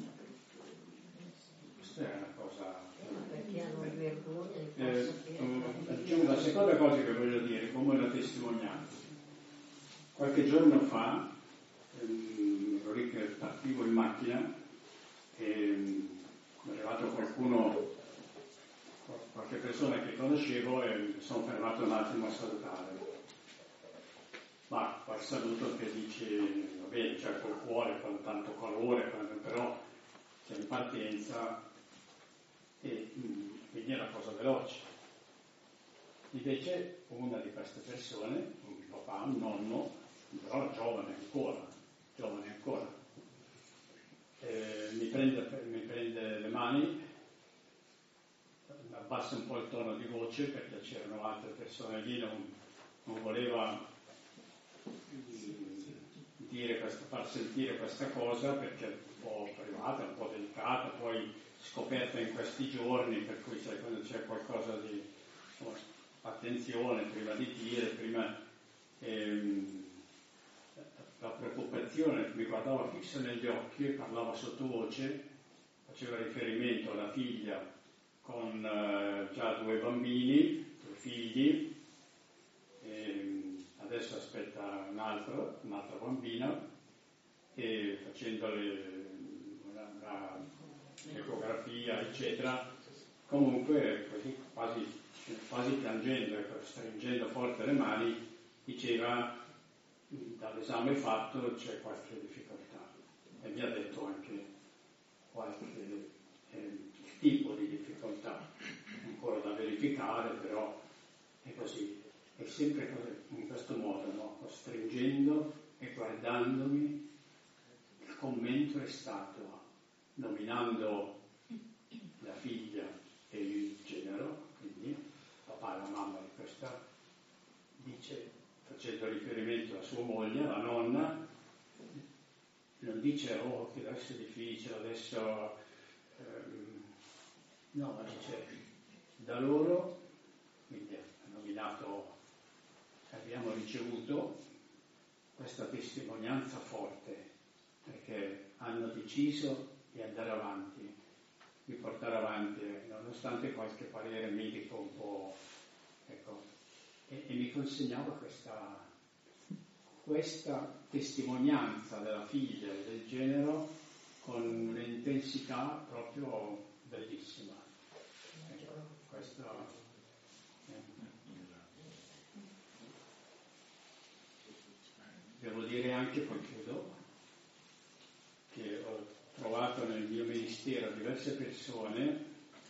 questa è una cosa. Perché hanno vergogna di Eh, sapere. aggiungo la seconda cosa che voglio dire, come una testimonianza. Qualche giorno fa, ehm, ero lì che partivo in macchina e è arrivato qualcuno, qualche persona che conoscevo, e mi sono fermato un attimo a salutare. Ma quel saluto che dice, va bene, cioè col cuore, con tanto calore, però c'è in partenza e mh, quindi è una cosa veloce. Invece una di queste persone, un papà, un nonno, però giovane ancora, giovane ancora, eh, mi, prende, mi prende le mani, abbassa un po' il tono di voce perché c'erano altre persone lì, non, non voleva dire questa, far sentire questa cosa perché è un po' privata, un po' delicata, poi scoperta in questi giorni, per cui sai, quando c'è qualcosa di insomma, attenzione prima di dire, prima ehm, la preoccupazione mi guardava fisso negli occhi e parlava sottovoce, faceva riferimento alla figlia con eh, già due bambini, due figli, e adesso aspetta un altro, un'altra bambina, e facendole una, una ecografia, eccetera, comunque così quasi, quasi piangendo, ecco, stringendo forte le mani, diceva dall'esame fatto c'è qualche difficoltà, e mi ha detto anche qualche eh, tipo di difficoltà ancora da verificare, però è così, è sempre così, in questo modo, no? Costringendo e guardandomi. Il commento è stato, nominando la figlia e il genero, quindi papà e la mamma di questa, dice, facendo riferimento alla sua moglie, la nonna, non dice oh che adesso è difficile, adesso ehm, no, ma dice da loro, quindi ha nominato, abbiamo ricevuto questa testimonianza forte perché hanno deciso di andare avanti, di portare avanti, nonostante qualche parere medico un po', ecco, e, e mi consegnava questa, questa testimonianza della figlia e del genero con un'intensità proprio bellissima. Ecco, questo, eh. Devo dire anche, poi chiudo, che ho trovato nel mio ministero diverse persone,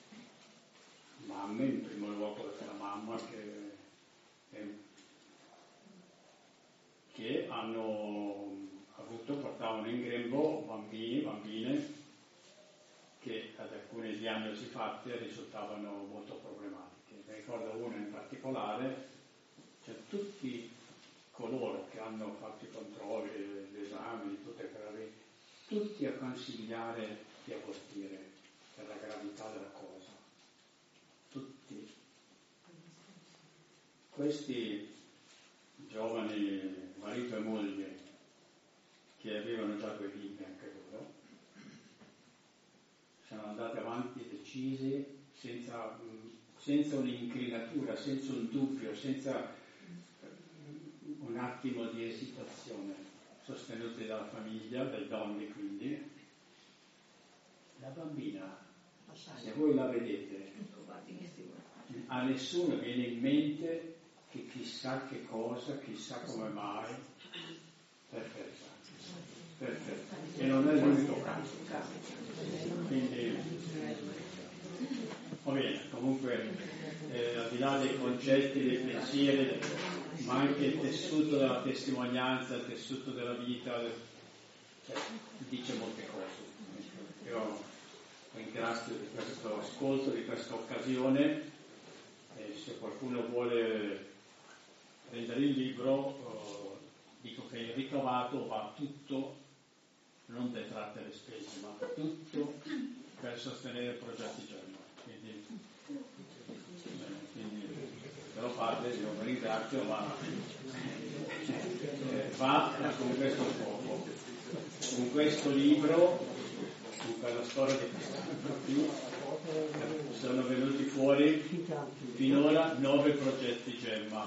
mamme in primo luogo, perché la mamma che, eh, che hanno avuto, portavano in grembo bambini, bambine che ad alcune diagnosi fatte risultavano molto problematiche. Mi ricordo una in particolare, cioè tutti coloro che hanno fatto i controlli, gli esami, tutte quelle, tutti a consigliare di abortire per la gravità della cosa. Tutti. Questi giovani marito e moglie che avevano già due bimbi anche loro, sono andati avanti decisi, senza, senza un'inclinatura, senza un dubbio, senza un attimo di esitazione, sostenuti dalla famiglia, dai donne quindi. La bambina, se voi la vedete, a nessuno viene in mente che chissà che cosa, chissà come mai, perfetta, perfetta. E non è l'unico caso. Quindi, va bene, comunque, eh, al di là dei concetti, dei pensieri, ma anche il tessuto della testimonianza, il tessuto della vita, cioè, dice molte cose. Io ringrazio di questo ascolto, di questa occasione, e se qualcuno vuole prendere il libro, eh, dico che il ricavato va tutto, non detratte le spese, ma tutto per sostenere il progetto Gemma. Quindi, quindi però padre, io vi ringrazio, ma eh, va con questo scopo, con questo libro, con quella storia di quest'anno qui, sono venuti fuori finora nove progetti Gemma,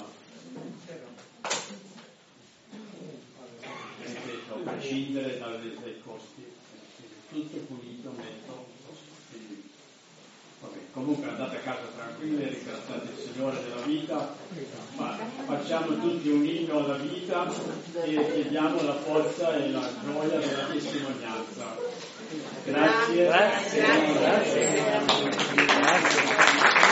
a prescindere dai, dai costi, tutto pulito, netto. Vabbè, comunque andate a casa tranquilli, ringraziate il Signore della vita, ma facciamo tutti un inno alla vita e chiediamo la forza e la gioia della testimonianza. Grazie. Grazie. Grazie. Grazie.